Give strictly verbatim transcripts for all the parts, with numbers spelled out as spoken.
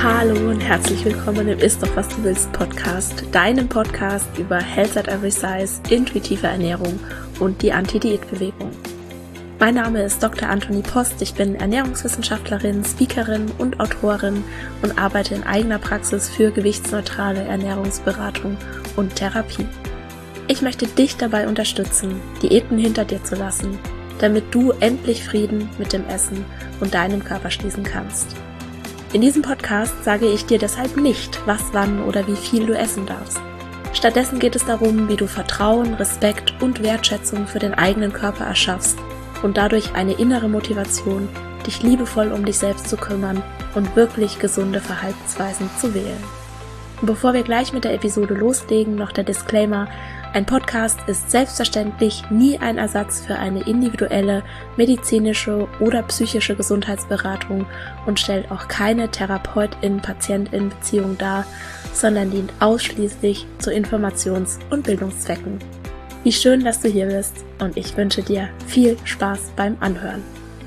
Hallo und herzlich willkommen im Ist doch was du willst Podcast, deinem Podcast über Health at Every Size, intuitive Ernährung und die Anti-Diät-Bewegung. Mein Name ist Doktor Antonie Post, ich bin Ernährungswissenschaftlerin, Speakerin und Autorin und arbeite in eigener Praxis für gewichtsneutrale Ernährungsberatung und Therapie. Ich möchte dich dabei unterstützen, Diäten hinter dir zu lassen, damit du endlich Frieden mit dem Essen und deinem Körper schließen kannst. In diesem Podcast sage ich dir deshalb nicht, was, wann oder wie viel du essen darfst. Stattdessen geht es darum, wie du Vertrauen, Respekt und Wertschätzung für den eigenen Körper erschaffst und dadurch eine innere Motivation, dich liebevoll um dich selbst zu kümmern und wirklich gesunde Verhaltensweisen zu wählen. Und bevor wir gleich mit der Episode loslegen, noch der Disclaimer: Ein Podcast ist selbstverständlich nie ein Ersatz für eine individuelle medizinische oder psychische Gesundheitsberatung und stellt auch keine Therapeutin-Patientin-Beziehung dar, sondern dient ausschließlich zu Informations- und Bildungszwecken. Wie schön, dass du hier bist und ich wünsche dir viel Spaß beim Anhören.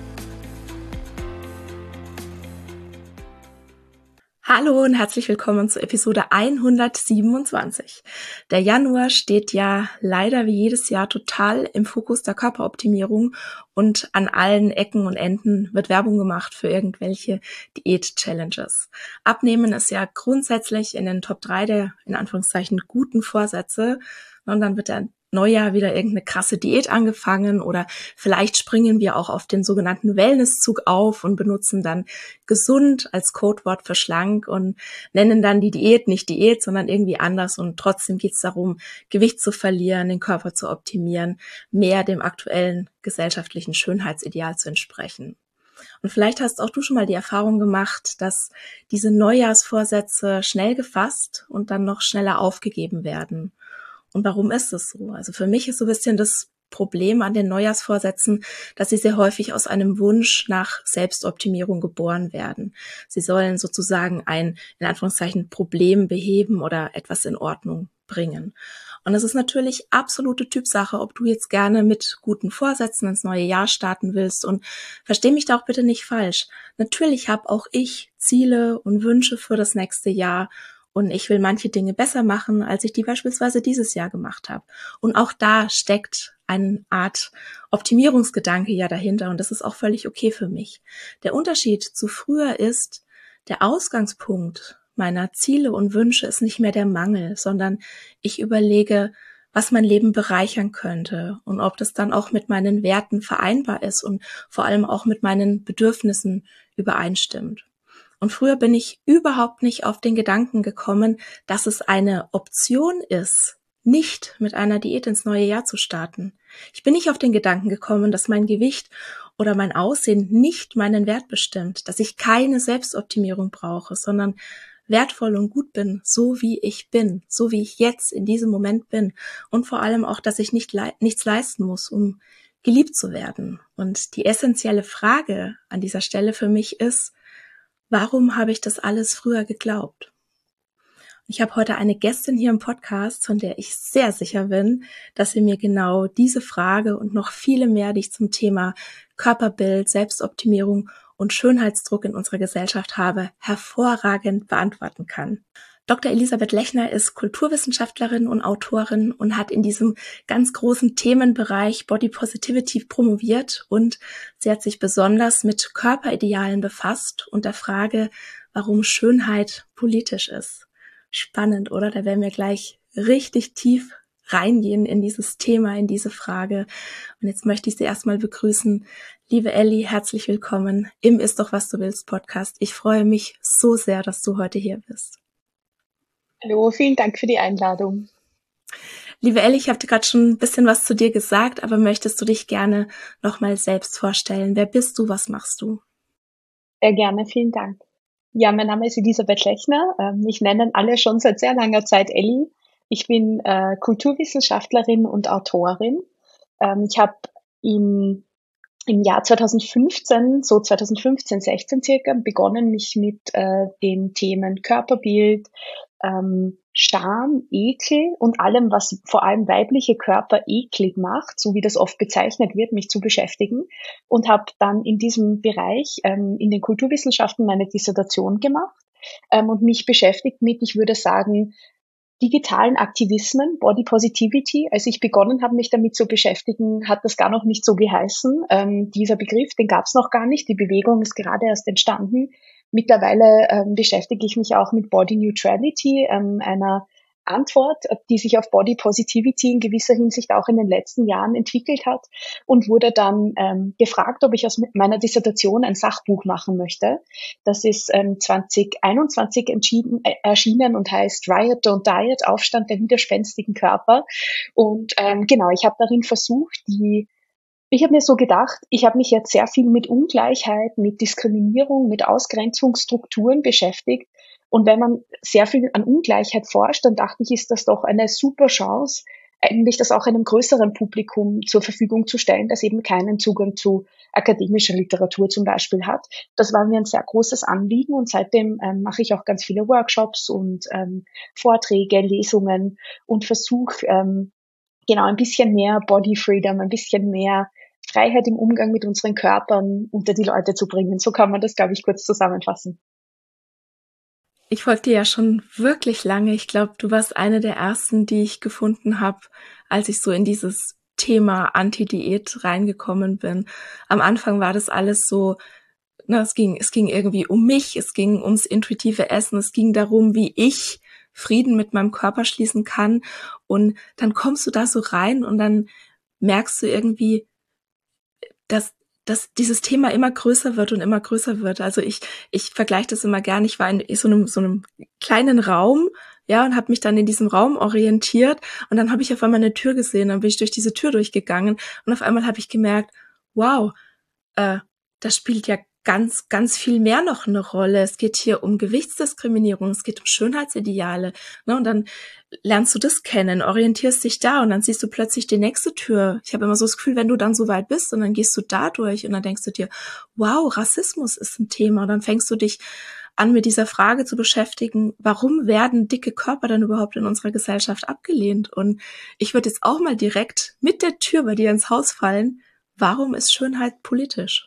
Hallo und herzlich willkommen zu Episode hundertsiebenundzwanzig. Der Januar steht ja leider wie jedes Jahr total im Fokus der Körperoptimierung und an allen Ecken und Enden wird Werbung gemacht für irgendwelche Diät-Challenges. Abnehmen ist ja grundsätzlich in den Top drei der, in Anführungszeichen, guten Vorsätze und dann wird der Neujahr wieder irgendeine krasse Diät angefangen oder vielleicht springen wir auch auf den sogenannten Wellnesszug auf und benutzen dann gesund als Codewort für schlank und nennen dann die Diät nicht Diät, sondern irgendwie anders und trotzdem geht es darum, Gewicht zu verlieren, den Körper zu optimieren, mehr dem aktuellen gesellschaftlichen Schönheitsideal zu entsprechen. Und vielleicht hast auch du schon mal die Erfahrung gemacht, dass diese Neujahrsvorsätze schnell gefasst und dann noch schneller aufgegeben werden. Und warum ist es so? Also für mich ist so ein bisschen das Problem an den Neujahrsvorsätzen, dass sie sehr häufig aus einem Wunsch nach Selbstoptimierung geboren werden. Sie sollen sozusagen ein, in Anführungszeichen, Problem beheben oder etwas in Ordnung bringen. Und es ist natürlich absolute Typsache, ob du jetzt gerne mit guten Vorsätzen ins neue Jahr starten willst. Und versteh mich da auch bitte nicht falsch. Natürlich habe auch ich Ziele und Wünsche für das nächste Jahr. Und ich will manche Dinge besser machen, als ich die beispielsweise dieses Jahr gemacht habe. Und auch da steckt eine Art Optimierungsgedanke ja dahinter und das ist auch völlig okay für mich. Der Unterschied zu früher ist, der Ausgangspunkt meiner Ziele und Wünsche ist nicht mehr der Mangel, sondern ich überlege, was mein Leben bereichern könnte und ob das dann auch mit meinen Werten vereinbar ist und vor allem auch mit meinen Bedürfnissen übereinstimmt. Und früher bin ich überhaupt nicht auf den Gedanken gekommen, dass es eine Option ist, nicht mit einer Diät ins neue Jahr zu starten. Ich bin nicht auf den Gedanken gekommen, dass mein Gewicht oder mein Aussehen nicht meinen Wert bestimmt, dass ich keine Selbstoptimierung brauche, sondern wertvoll und gut bin, so wie ich bin, so wie ich jetzt in diesem Moment bin. Und vor allem auch, dass ich nicht le- nichts leisten muss, um geliebt zu werden. Und die essentielle Frage an dieser Stelle für mich ist: Warum habe ich das alles früher geglaubt? Ich habe heute eine Gästin hier im Podcast, von der ich sehr sicher bin, dass sie mir genau diese Frage und noch viele mehr, die ich zum Thema Körperbild, Selbstoptimierung und Schönheitsdruck in unserer Gesellschaft habe, hervorragend beantworten kann. Doktor Elisabeth Lechner ist Kulturwissenschaftlerin und Autorin und hat in diesem ganz großen Themenbereich Body Positivity promoviert und sie hat sich besonders mit Körperidealen befasst und der Frage, warum Schönheit politisch ist. Spannend, oder? Da werden wir gleich richtig tief reingehen in dieses Thema, in diese Frage. Und jetzt möchte ich Sie erstmal begrüßen. Liebe Elli, herzlich willkommen im Ist doch was du willst Podcast. Ich freue mich so sehr, dass du heute hier bist. Hallo, vielen Dank für die Einladung. Liebe Elli, ich habe dir gerade schon ein bisschen was zu dir gesagt, aber möchtest du dich gerne nochmal selbst vorstellen? Wer bist du, was machst du? Sehr gerne, vielen Dank. Ja, mein Name ist Elisabeth Lechner. Mich nennen alle schon seit sehr langer Zeit Elli. Ich bin äh, Kulturwissenschaftlerin und Autorin. Ähm, ich habe im, im Jahr zweitausendfünfzehn, so zweitausendfünfzehn, sechzehn circa, begonnen, mich mit äh, den Themen Körperbild, ähm, Scham, Ekel und allem, was vor allem weibliche Körper eklig macht, so wie das oft bezeichnet wird, mich zu beschäftigen und habe dann in diesem Bereich ähm, in den Kulturwissenschaften meine Dissertation gemacht ähm, und mich beschäftigt mit, ich würde sagen, digitalen Aktivismen, Body Positivity. Als ich begonnen habe, mich damit zu beschäftigen, hat das gar noch nicht so geheißen. Ähm, dieser Begriff, den gab es noch gar nicht. Die Bewegung ist gerade erst entstanden. Mittlerweile ähm, beschäftige ich mich auch mit Body Neutrality, ähm, einer Antwort, die sich auf Body Positivity in gewisser Hinsicht auch in den letzten Jahren entwickelt hat, und wurde dann ähm, gefragt, ob ich aus meiner Dissertation ein Sachbuch machen möchte. Das ist ähm, zwanzig einundzwanzig entschieden, äh, erschienen und heißt Riot Don't Diet, Aufstand der widerspenstigen Körper. Und ähm, genau, ich habe darin versucht, die ich habe mir so gedacht, ich habe mich jetzt sehr viel mit Ungleichheit, mit Diskriminierung, mit Ausgrenzungsstrukturen beschäftigt. Und wenn man sehr viel an Ungleichheit forscht, dann dachte ich, ist das doch eine super Chance, eigentlich das auch einem größeren Publikum zur Verfügung zu stellen, das eben keinen Zugang zu akademischer Literatur zum Beispiel hat. Das war mir ein sehr großes Anliegen, und seitdem ähm, mache ich auch ganz viele Workshops und ähm, Vorträge, Lesungen und versuche ähm, genau ein bisschen mehr Body Freedom, ein bisschen mehr Freiheit im Umgang mit unseren Körpern unter die Leute zu bringen. So kann man das, glaube ich, kurz zusammenfassen. Ich folge dir ja schon wirklich lange. Ich glaube, du warst eine der ersten, die ich gefunden habe, als ich so in dieses Thema Anti-Diät reingekommen bin. Am Anfang war das alles so, na, es ging, es ging irgendwie um mich, es ging ums intuitive Essen, es ging darum, wie ich Frieden mit meinem Körper schließen kann. Und dann kommst du da so rein und dann merkst du irgendwie, dass dass dieses Thema immer größer wird und immer größer wird. Also ich ich vergleiche das immer gern. Ich war in so einem so einem kleinen Raum, ja, und habe mich dann in diesem Raum orientiert, und dann habe ich auf einmal eine Tür gesehen, dann bin ich durch diese Tür durchgegangen und auf einmal habe ich gemerkt, wow, äh, das spielt ja ganz, ganz viel mehr noch eine Rolle. Es geht hier um Gewichtsdiskriminierung, es geht um Schönheitsideale, ne? Und dann lernst du das kennen, orientierst dich da, und dann siehst du plötzlich die nächste Tür. Ich habe immer so das Gefühl, wenn du dann so weit bist und dann gehst du da durch und dann denkst du dir, wow, Rassismus ist ein Thema. Und dann fängst du dich an, mit dieser Frage zu beschäftigen, warum werden dicke Körper dann überhaupt in unserer Gesellschaft abgelehnt? Und ich würde jetzt auch mal direkt mit der Tür bei dir ins Haus fallen. Warum ist Schönheit politisch?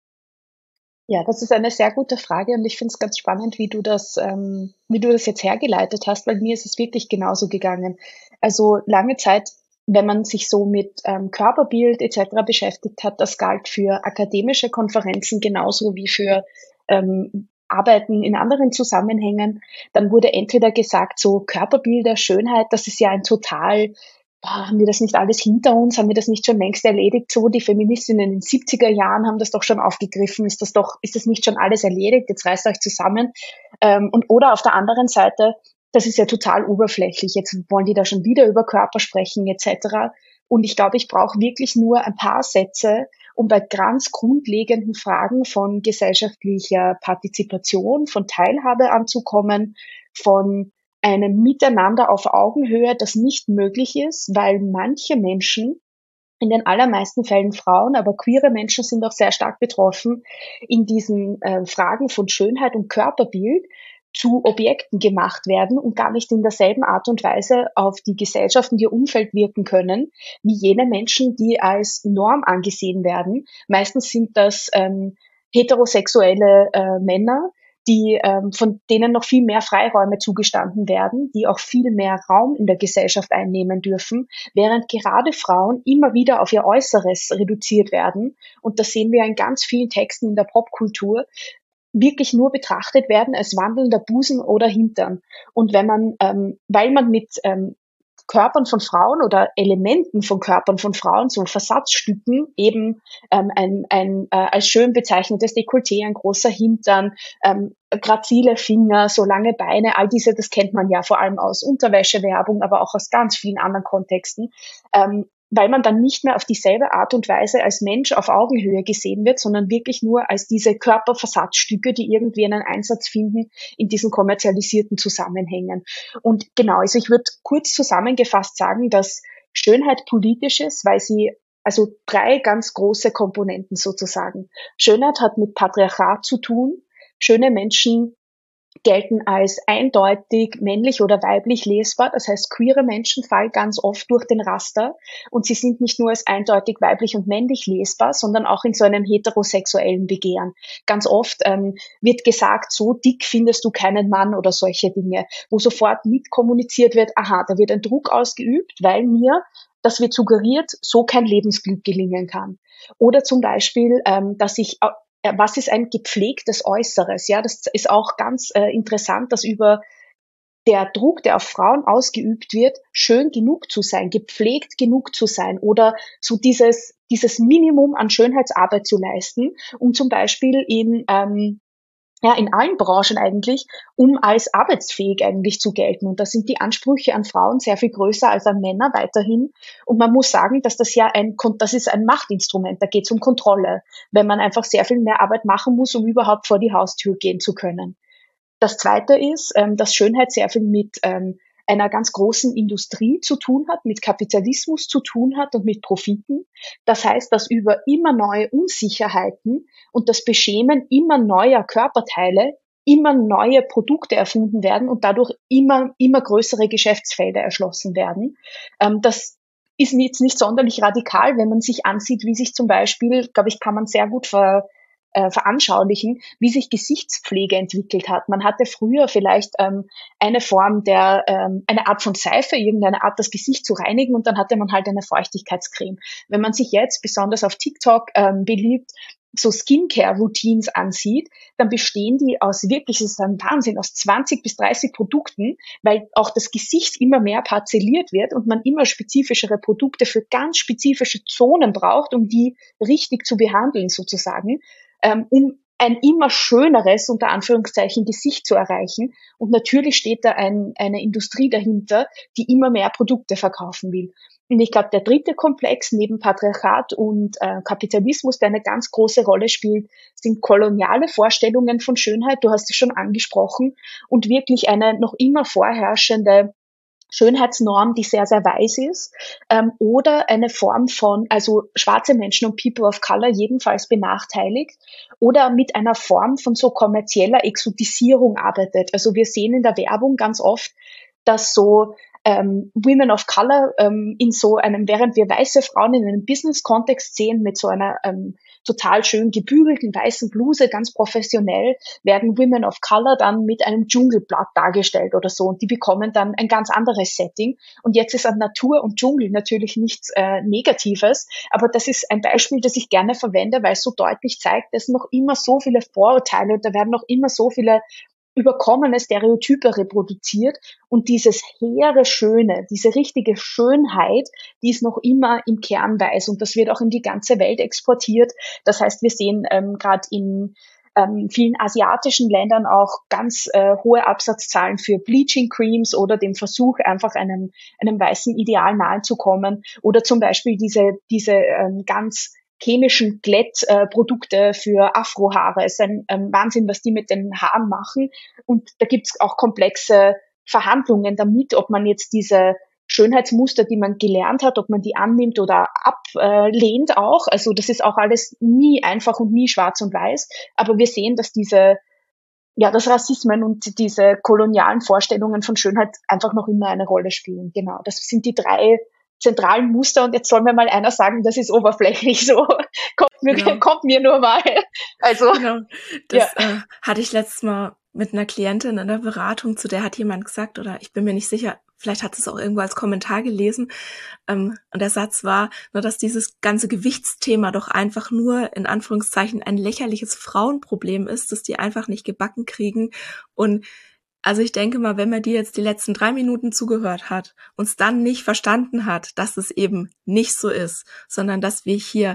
Ja, das ist eine sehr gute Frage, und ich finde es ganz spannend, wie du das, ähm, wie du das jetzt hergeleitet hast, weil mir ist es wirklich genauso gegangen. Also lange Zeit, wenn man sich so mit ähm, Körperbild et cetera beschäftigt hat, das galt für akademische Konferenzen genauso wie für ähm, Arbeiten in anderen Zusammenhängen. Dann wurde entweder gesagt, so Körperbilder, Schönheit, das ist ja ein total, boah, haben wir das nicht alles hinter uns? Haben wir das nicht schon längst erledigt? So, die Feministinnen in den siebziger Jahren haben das doch schon aufgegriffen. Ist das doch, ist das nicht schon alles erledigt? Jetzt reißt euch zusammen. Ähm, und oder auf der anderen Seite, das ist ja total oberflächlich. Jetzt wollen die da schon wieder über Körper sprechen et cetera. Und ich glaube, ich brauche wirklich nur ein paar Sätze, um bei ganz grundlegenden Fragen von gesellschaftlicher Partizipation, von Teilhabe anzukommen, von einem Miteinander auf Augenhöhe, das nicht möglich ist, weil manche Menschen, in den allermeisten Fällen Frauen, aber queere Menschen sind auch sehr stark betroffen, in diesen äh, Fragen von Schönheit und Körperbild zu Objekten gemacht werden und gar nicht in derselben Art und Weise auf die Gesellschaft und ihr Umfeld wirken können, wie jene Menschen, die als Norm angesehen werden. Meistens sind das ähm, heterosexuelle äh, Männer, die ähm, von denen noch viel mehr Freiräume zugestanden werden, die auch viel mehr Raum in der Gesellschaft einnehmen dürfen, während gerade Frauen immer wieder auf ihr Äußeres reduziert werden. Und das sehen wir in ganz vielen Texten in der Popkultur, wirklich nur betrachtet werden als wandelnder Busen oder Hintern. Und wenn man, ähm, weil man mit ähm, Körpern von Frauen oder Elementen von Körpern von Frauen, so Versatzstücken, eben ähm, ein, ein äh, als schön bezeichnetes Dekolleté, ein großer Hintern, ähm, grazile Finger, so lange Beine, all diese, das kennt man ja vor allem aus Unterwäschewerbung, aber auch aus ganz vielen anderen Kontexten, ähm, weil man dann nicht mehr auf dieselbe Art und Weise als Mensch auf Augenhöhe gesehen wird, sondern wirklich nur als diese Körperversatzstücke, die irgendwie einen Einsatz finden in diesen kommerzialisierten Zusammenhängen. Und genau, also ich würde kurz zusammengefasst sagen, dass Schönheit politisch ist, weil sie, also drei ganz große Komponenten sozusagen. Schönheit hat mit Patriarchat zu tun. Schöne Menschen gelten als eindeutig männlich oder weiblich lesbar. Das heißt, queere Menschen fallen ganz oft durch den Raster und sie sind nicht nur als eindeutig weiblich und männlich lesbar, sondern auch in so einem heterosexuellen Begehren. Ganz oft ähm, wird gesagt, so dick findest du keinen Mann oder solche Dinge, wo sofort mitkommuniziert wird, aha, da wird ein Druck ausgeübt, weil mir das wird suggeriert, so kein Lebensglück gelingen kann. Oder zum Beispiel, ähm, dass ich was ist ein gepflegtes Äußeres? Ja, das ist auch ganz äh, interessant, dass über der Druck, der auf Frauen ausgeübt wird, schön genug zu sein, gepflegt genug zu sein oder so dieses, dieses Minimum an Schönheitsarbeit zu leisten, um zum Beispiel in, ähm, ja, in allen Branchen eigentlich, um als arbeitsfähig eigentlich zu gelten. Und da sind die Ansprüche an Frauen sehr viel größer als an Männer weiterhin. Und man muss sagen, dass das ja ein, das ist ein Machtinstrument. Da geht es um Kontrolle, wenn man einfach sehr viel mehr Arbeit machen muss, um überhaupt vor die Haustür gehen zu können. Das Zweite ist, ähm, dass Schönheit sehr viel mit ähm, einer ganz großen Industrie zu tun hat, mit Kapitalismus zu tun hat und mit Profiten. Das heißt, dass über immer neue Unsicherheiten und das Beschämen immer neuer Körperteile immer neue Produkte erfunden werden und dadurch immer, immer größere Geschäftsfelder erschlossen werden. Ähm, das ist jetzt nicht sonderlich radikal, wenn man sich ansieht, wie sich zum Beispiel, glaube ich, kann man sehr gut ver Äh, veranschaulichen, wie sich Gesichtspflege entwickelt hat. Man hatte früher vielleicht ähm, eine Form der, ähm, eine Art von Seife, irgendeine Art, das Gesicht zu reinigen und dann hatte man halt eine Feuchtigkeitscreme. Wenn man sich jetzt besonders auf TikTok ähm, beliebt so Skincare-Routines ansieht, dann bestehen die aus wirklich, es ist ein Wahnsinn, aus zwanzig bis dreißig Produkten, weil auch das Gesicht immer mehr parzelliert wird und man immer spezifischere Produkte für ganz spezifische Zonen braucht, um die richtig zu behandeln sozusagen, ähm, um ein immer schöneres, unter Anführungszeichen, Gesicht zu erreichen. Und natürlich steht da ein, eine Industrie dahinter, die immer mehr Produkte verkaufen will. Und ich glaube, der dritte Komplex neben Patriarchat und äh, Kapitalismus, der eine ganz große Rolle spielt, sind koloniale Vorstellungen von Schönheit. Du hast es schon angesprochen. Und wirklich eine noch immer vorherrschende Schönheitsnorm, die sehr, sehr weiß ist, ähm, oder eine Form von, also schwarze Menschen und People of Color jedenfalls benachteiligt oder mit einer Form von so kommerzieller Exotisierung arbeitet. Also wir sehen in der Werbung ganz oft, dass so ähm, Women of Color ähm, in so einem, während wir weiße Frauen in einem Business-Kontext sehen mit so einer ähm, total schön gebügelten weißen Bluse, ganz professionell, werden Women of Color dann mit einem Dschungelblatt dargestellt oder so und die bekommen dann ein ganz anderes Setting. Und jetzt ist an Natur und Dschungel natürlich nichts äh, Negatives, aber das ist ein Beispiel, das ich gerne verwende, weil es so deutlich zeigt, dass noch immer so viele Vorurteile und da werden noch immer so viele überkommene Stereotype reproduziert und dieses hehre Schöne, diese richtige Schönheit, die ist noch immer im Kern weiß und das wird auch in die ganze Welt exportiert. Das heißt, wir sehen ähm, gerade in ähm, vielen asiatischen Ländern auch ganz äh, hohe Absatzzahlen für Bleaching Creams oder dem Versuch, einfach einem, einem weißen Ideal nahe zu kommen oder zum Beispiel diese, diese ähm, ganz chemischen Glättprodukte äh, für Afrohaare. Es ist ein ähm, Wahnsinn, was die mit den Haaren machen. Und da gibt es auch komplexe Verhandlungen damit, ob man jetzt diese Schönheitsmuster, die man gelernt hat, ob man die annimmt oder ablehnt auch. Also das ist auch alles nie einfach und nie schwarz und weiß. Aber wir sehen, dass diese, ja, das Rassismen und diese kolonialen Vorstellungen von Schönheit einfach noch immer eine Rolle spielen. Genau, das sind die drei zentralen Muster und jetzt soll mir mal einer sagen, das ist oberflächlich so. Kommt mir, genau. kommt mir nur mal. Also, genau. Das ja. äh, hatte ich letztes Mal mit einer Klientin in der Beratung, zu der hat jemand gesagt, oder ich bin mir nicht sicher, vielleicht hat es auch irgendwo als Kommentar gelesen, ähm, und der Satz war, nur dass dieses ganze Gewichtsthema doch einfach nur in Anführungszeichen ein lächerliches Frauenproblem ist, dass die einfach nicht gebacken kriegen. Und also ich denke mal, wenn man dir jetzt die letzten drei Minuten zugehört hat, uns dann nicht verstanden hat, dass es eben nicht so ist, sondern dass wir hier,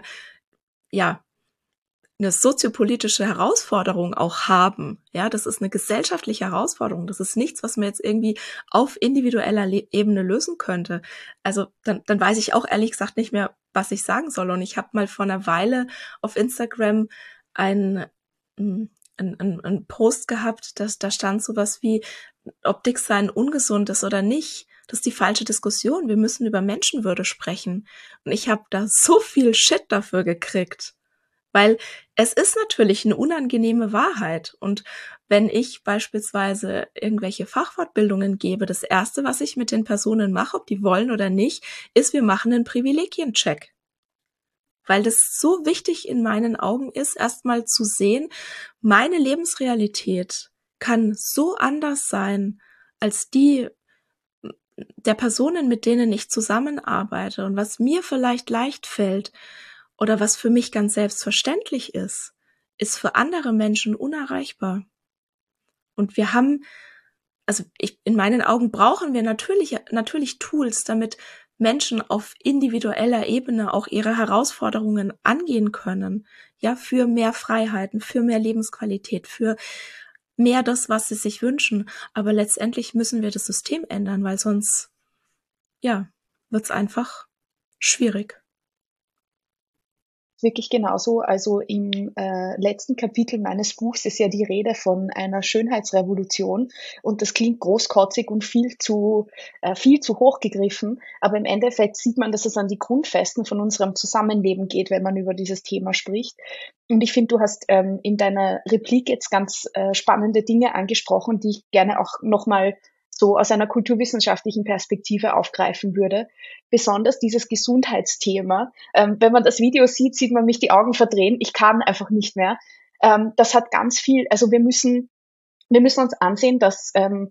ja, eine soziopolitische Herausforderung auch haben. Ja, das ist eine gesellschaftliche Herausforderung. Das ist nichts, was man jetzt irgendwie auf individueller Le- Ebene lösen könnte. Also dann, dann weiß ich auch ehrlich gesagt nicht mehr, was ich sagen soll. Und ich habe mal vor einer Weile auf Instagram ein Ein, ein, ein Post gehabt, dass da stand sowas wie, ob dick sein ungesund ist oder nicht. Das ist die falsche Diskussion. Wir müssen über Menschenwürde sprechen. Und ich habe da so viel Shit dafür gekriegt. Weil es ist natürlich eine unangenehme Wahrheit. Und wenn ich beispielsweise irgendwelche Fachfortbildungen gebe, das Erste, was ich mit den Personen mache, ob die wollen oder nicht, ist, wir machen einen Privilegiencheck. Weil das so wichtig in meinen Augen ist, erstmal zu sehen, meine Lebensrealität kann so anders sein als die der Personen, mit denen ich zusammenarbeite, und was mir vielleicht leicht fällt oder was für mich ganz selbstverständlich ist, ist für andere Menschen unerreichbar. Und wir haben, also ich, in meinen Augen brauchen wir natürlich, natürlich Tools, damit Menschen auf individueller Ebene auch ihre Herausforderungen angehen können. Ja, für mehr Freiheiten, für mehr Lebensqualität, für mehr das, was sie sich wünschen. Aber letztendlich müssen wir das System ändern, weil sonst, ja, wird's einfach schwierig. Wirklich genauso. Also im äh, letzten Kapitel meines Buchs ist ja die Rede von einer Schönheitsrevolution, und das klingt großkotzig und viel zu äh, viel zu hoch gegriffen, aber im Endeffekt sieht man, dass es an die Grundfesten von unserem Zusammenleben geht, wenn man über dieses Thema spricht. Und ich finde, du hast ähm, in deiner Replik jetzt ganz äh, spannende Dinge angesprochen, die ich gerne auch nochmal so aus einer kulturwissenschaftlichen Perspektive aufgreifen würde. Besonders dieses Gesundheitsthema. Ähm, wenn man das Video sieht, sieht man mich die Augen verdrehen. Ich kann einfach nicht mehr. Ähm, das hat ganz viel, also wir müssen, wir müssen uns ansehen, dass ähm,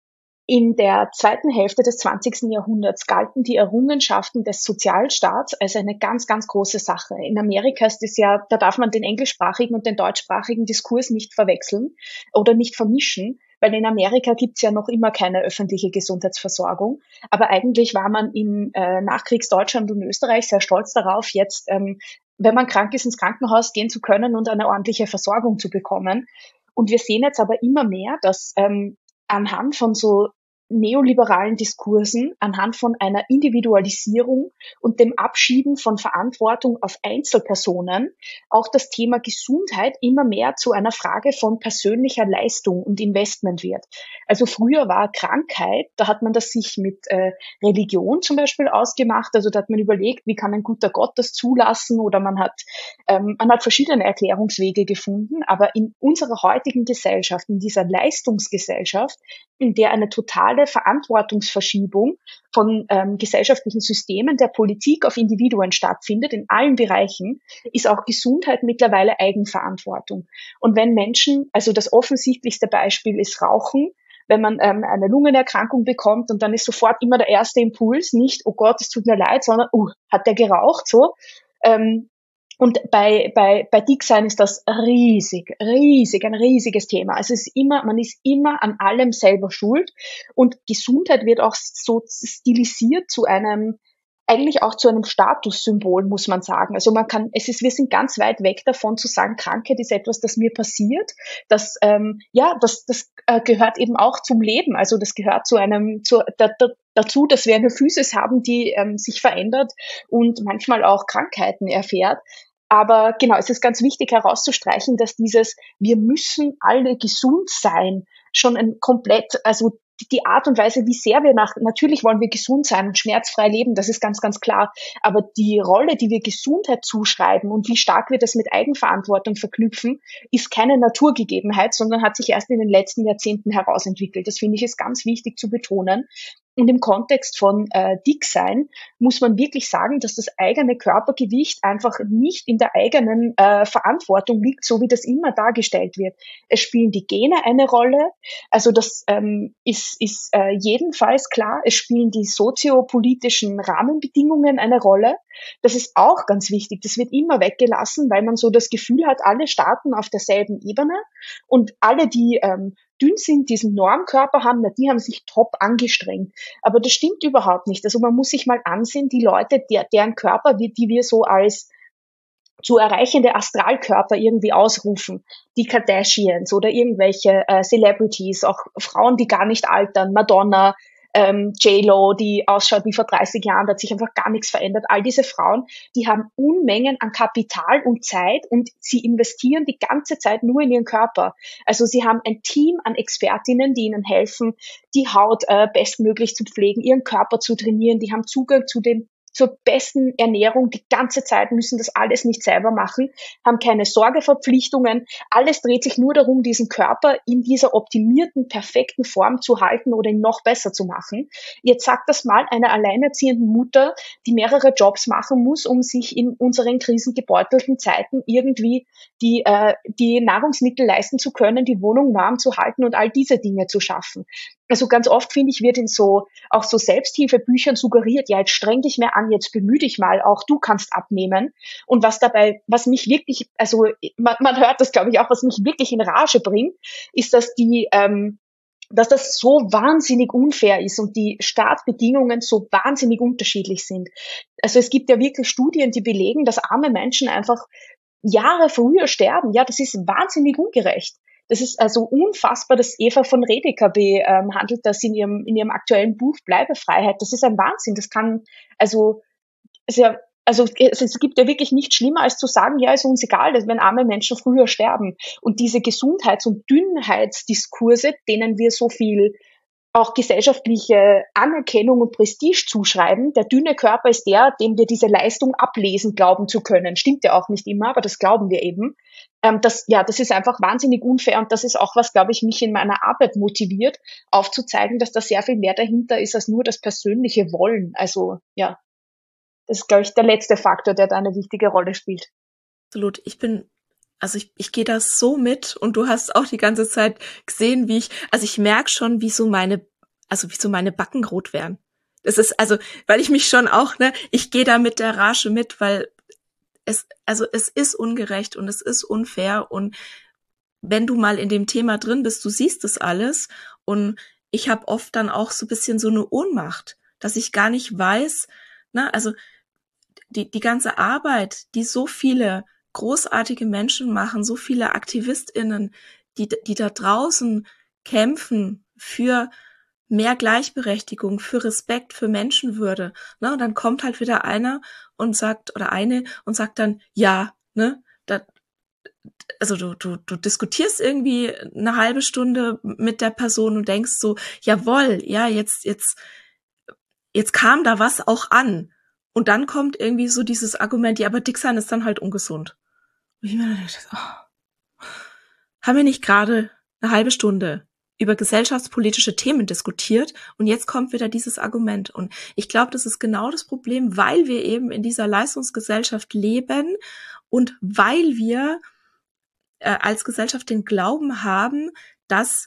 in der zweiten Hälfte des zwanzigsten Jahrhunderts galten die Errungenschaften des Sozialstaats als eine ganz, ganz große Sache. In Amerika ist es ja, da darf man den englischsprachigen und den deutschsprachigen Diskurs nicht verwechseln oder nicht vermischen, weil in Amerika gibt's ja noch immer keine öffentliche Gesundheitsversorgung. Aber eigentlich war man in äh, Nachkriegsdeutschland und Österreich sehr stolz darauf, jetzt, ähm, wenn man krank ist, ins Krankenhaus gehen zu können und eine ordentliche Versorgung zu bekommen. Und wir sehen jetzt aber immer mehr, dass ähm, anhand von so neoliberalen Diskursen, anhand von einer Individualisierung und dem Abschieben von Verantwortung auf Einzelpersonen auch das Thema Gesundheit immer mehr zu einer Frage von persönlicher Leistung und Investment wird. Also früher war Krankheit, da hat man das sich mit äh, Religion zum Beispiel ausgemacht, also da hat man überlegt, wie kann ein guter Gott das zulassen, oder man hat, ähm, man hat verschiedene Erklärungswege gefunden, aber in unserer heutigen Gesellschaft, in dieser Leistungsgesellschaft, in der eine totale Verantwortungsverschiebung von ähm, gesellschaftlichen Systemen der Politik auf Individuen stattfindet, in allen Bereichen, ist auch Gesundheit mittlerweile Eigenverantwortung. Und wenn Menschen, also das offensichtlichste Beispiel ist Rauchen, wenn man ähm, eine Lungenerkrankung bekommt, und dann ist sofort immer der erste Impuls, nicht, oh Gott, es tut mir leid, sondern, uh, hat der geraucht, so. Ähm, Und bei, bei, bei Dicksein ist das riesig, riesig, ein riesiges Thema. Also es ist immer, man ist immer an allem selber schuld, und Gesundheit wird auch so stilisiert zu einem, eigentlich auch zu einem Statussymbol, muss man sagen. Also man kann, es ist, wir sind ganz weit weg davon zu sagen, Krankheit ist etwas, das mir passiert. Das, ähm, ja, das, das äh, gehört eben auch zum Leben. Also das gehört zu einem, zu, da, da, dazu, dass wir eine Physis haben, die ähm, sich verändert und manchmal auch Krankheiten erfährt. Aber genau, es ist ganz wichtig herauszustreichen, dass dieses, wir müssen alle gesund sein, schon ein komplett, also die Art und Weise, wie sehr wir nach, natürlich wollen wir gesund sein und schmerzfrei leben, das ist ganz, ganz klar. Aber die Rolle, die wir Gesundheit zuschreiben und wie stark wir das mit Eigenverantwortung verknüpfen, ist keine Naturgegebenheit, sondern hat sich erst in den letzten Jahrzehnten herausentwickelt. Das finde ich ist ganz wichtig zu betonen. Und im Kontext von äh, Dicksein muss man wirklich sagen, dass das eigene Körpergewicht einfach nicht in der eigenen äh, Verantwortung liegt, so wie das immer dargestellt wird. Es spielen die Gene eine Rolle, also das ähm, ist, ist äh, jedenfalls klar. Es spielen die soziopolitischen Rahmenbedingungen eine Rolle. Das ist auch ganz wichtig. Das wird immer weggelassen, weil man so das Gefühl hat, alle starten auf derselben Ebene, und alle, die ähm, dünn sind, diesen Normkörper haben, na, die haben sich top angestrengt. Aber das stimmt überhaupt nicht. Also man muss sich mal ansehen, die Leute, der, deren Körper, die, die wir so als zu erreichende Astralkörper irgendwie ausrufen, die Kardashians oder irgendwelche äh, Celebrities, auch Frauen, die gar nicht altern, Madonna, ähm, J-Lo, die ausschaut wie vor dreißig Jahren, da hat sich einfach gar nichts verändert. All diese Frauen, die haben Unmengen an Kapital und Zeit, und sie investieren die ganze Zeit nur in ihren Körper. Also sie haben ein Team an Expertinnen, die ihnen helfen, die Haut äh, bestmöglich zu pflegen, ihren Körper zu trainieren, die haben Zugang zu den zur besten Ernährung die ganze Zeit, müssen das alles nicht selber machen, haben keine Sorgeverpflichtungen. Alles dreht sich nur darum, diesen Körper in dieser optimierten, perfekten Form zu halten oder ihn noch besser zu machen. Jetzt sagt das mal einer alleinerziehenden Mutter, die mehrere Jobs machen muss, um sich in unseren krisengebeutelten Zeiten irgendwie die, äh, die Nahrungsmittel leisten zu können, die Wohnung warm zu halten und all diese Dinge zu schaffen. Also ganz oft, finde ich, wird in so, auch so Selbsthilfebüchern suggeriert, ja, jetzt streng dich mehr an, jetzt bemühe dich mal, auch du kannst abnehmen. Und was dabei, was mich wirklich, also man, man hört das, glaube ich, auch, was mich wirklich in Rage bringt, ist, dass die, ähm, dass das so wahnsinnig unfair ist und die Startbedingungen so wahnsinnig unterschiedlich sind. Also es gibt ja wirklich Studien, die belegen, dass arme Menschen einfach Jahre früher sterben. Ja, das ist wahnsinnig ungerecht. Das ist also unfassbar, dass Eva von Redeker behandelt das in ihrem, in ihrem aktuellen Buch Bleibefreiheit. Das ist ein Wahnsinn. Das kann, also, ist ja, also es, es gibt ja wirklich nichts schlimmer, als zu sagen, ja, ist uns egal, dass wenn arme Menschen früher sterben. Und diese Gesundheits- und Dünnheitsdiskurse, denen wir so viel auch gesellschaftliche Anerkennung und Prestige zuschreiben. Der dünne Körper ist der, dem wir diese Leistung ablesen glauben zu können. Stimmt ja auch nicht immer, aber das glauben wir eben. Ähm, das, ja, das ist einfach wahnsinnig unfair und das ist auch was, glaube ich, mich in meiner Arbeit motiviert, aufzuzeigen, dass da sehr viel mehr dahinter ist als nur das persönliche Wollen. Also ja, das ist, glaube ich, der letzte Faktor, der da eine wichtige Rolle spielt. Absolut. Ich bin Also ich, ich gehe das so mit und du hast auch die ganze Zeit gesehen, wie ich, also ich merke schon, wie so meine, also wie so meine Backen rot werden. Das ist, also, weil ich mich schon auch, ne, ich gehe da mit der Rage mit, weil es, also es ist ungerecht und es ist unfair und wenn du mal in dem Thema drin bist, du siehst das alles und ich habe oft dann auch so ein bisschen so eine Ohnmacht, dass ich gar nicht weiß, ne, also die, die ganze Arbeit, die so viele großartige Menschen machen, so viele AktivistInnen, die, die da draußen kämpfen für mehr Gleichberechtigung, für Respekt, für Menschenwürde. Ne? Und dann kommt halt wieder einer und sagt, oder eine und sagt dann, ja, ne, da, also du, du, du diskutierst irgendwie eine halbe Stunde mit der Person und denkst so, jawohl, ja, jetzt, jetzt, jetzt kam da was auch an. Und dann kommt irgendwie so dieses Argument, ja, aber dick sein ist dann halt ungesund. Und ich mir dann dachte, oh, haben wir nicht gerade eine halbe Stunde über gesellschaftspolitische Themen diskutiert und jetzt kommt wieder dieses Argument. Und ich glaube, das ist genau das Problem, weil wir eben in dieser Leistungsgesellschaft leben und weil wir äh, als Gesellschaft den Glauben haben, dass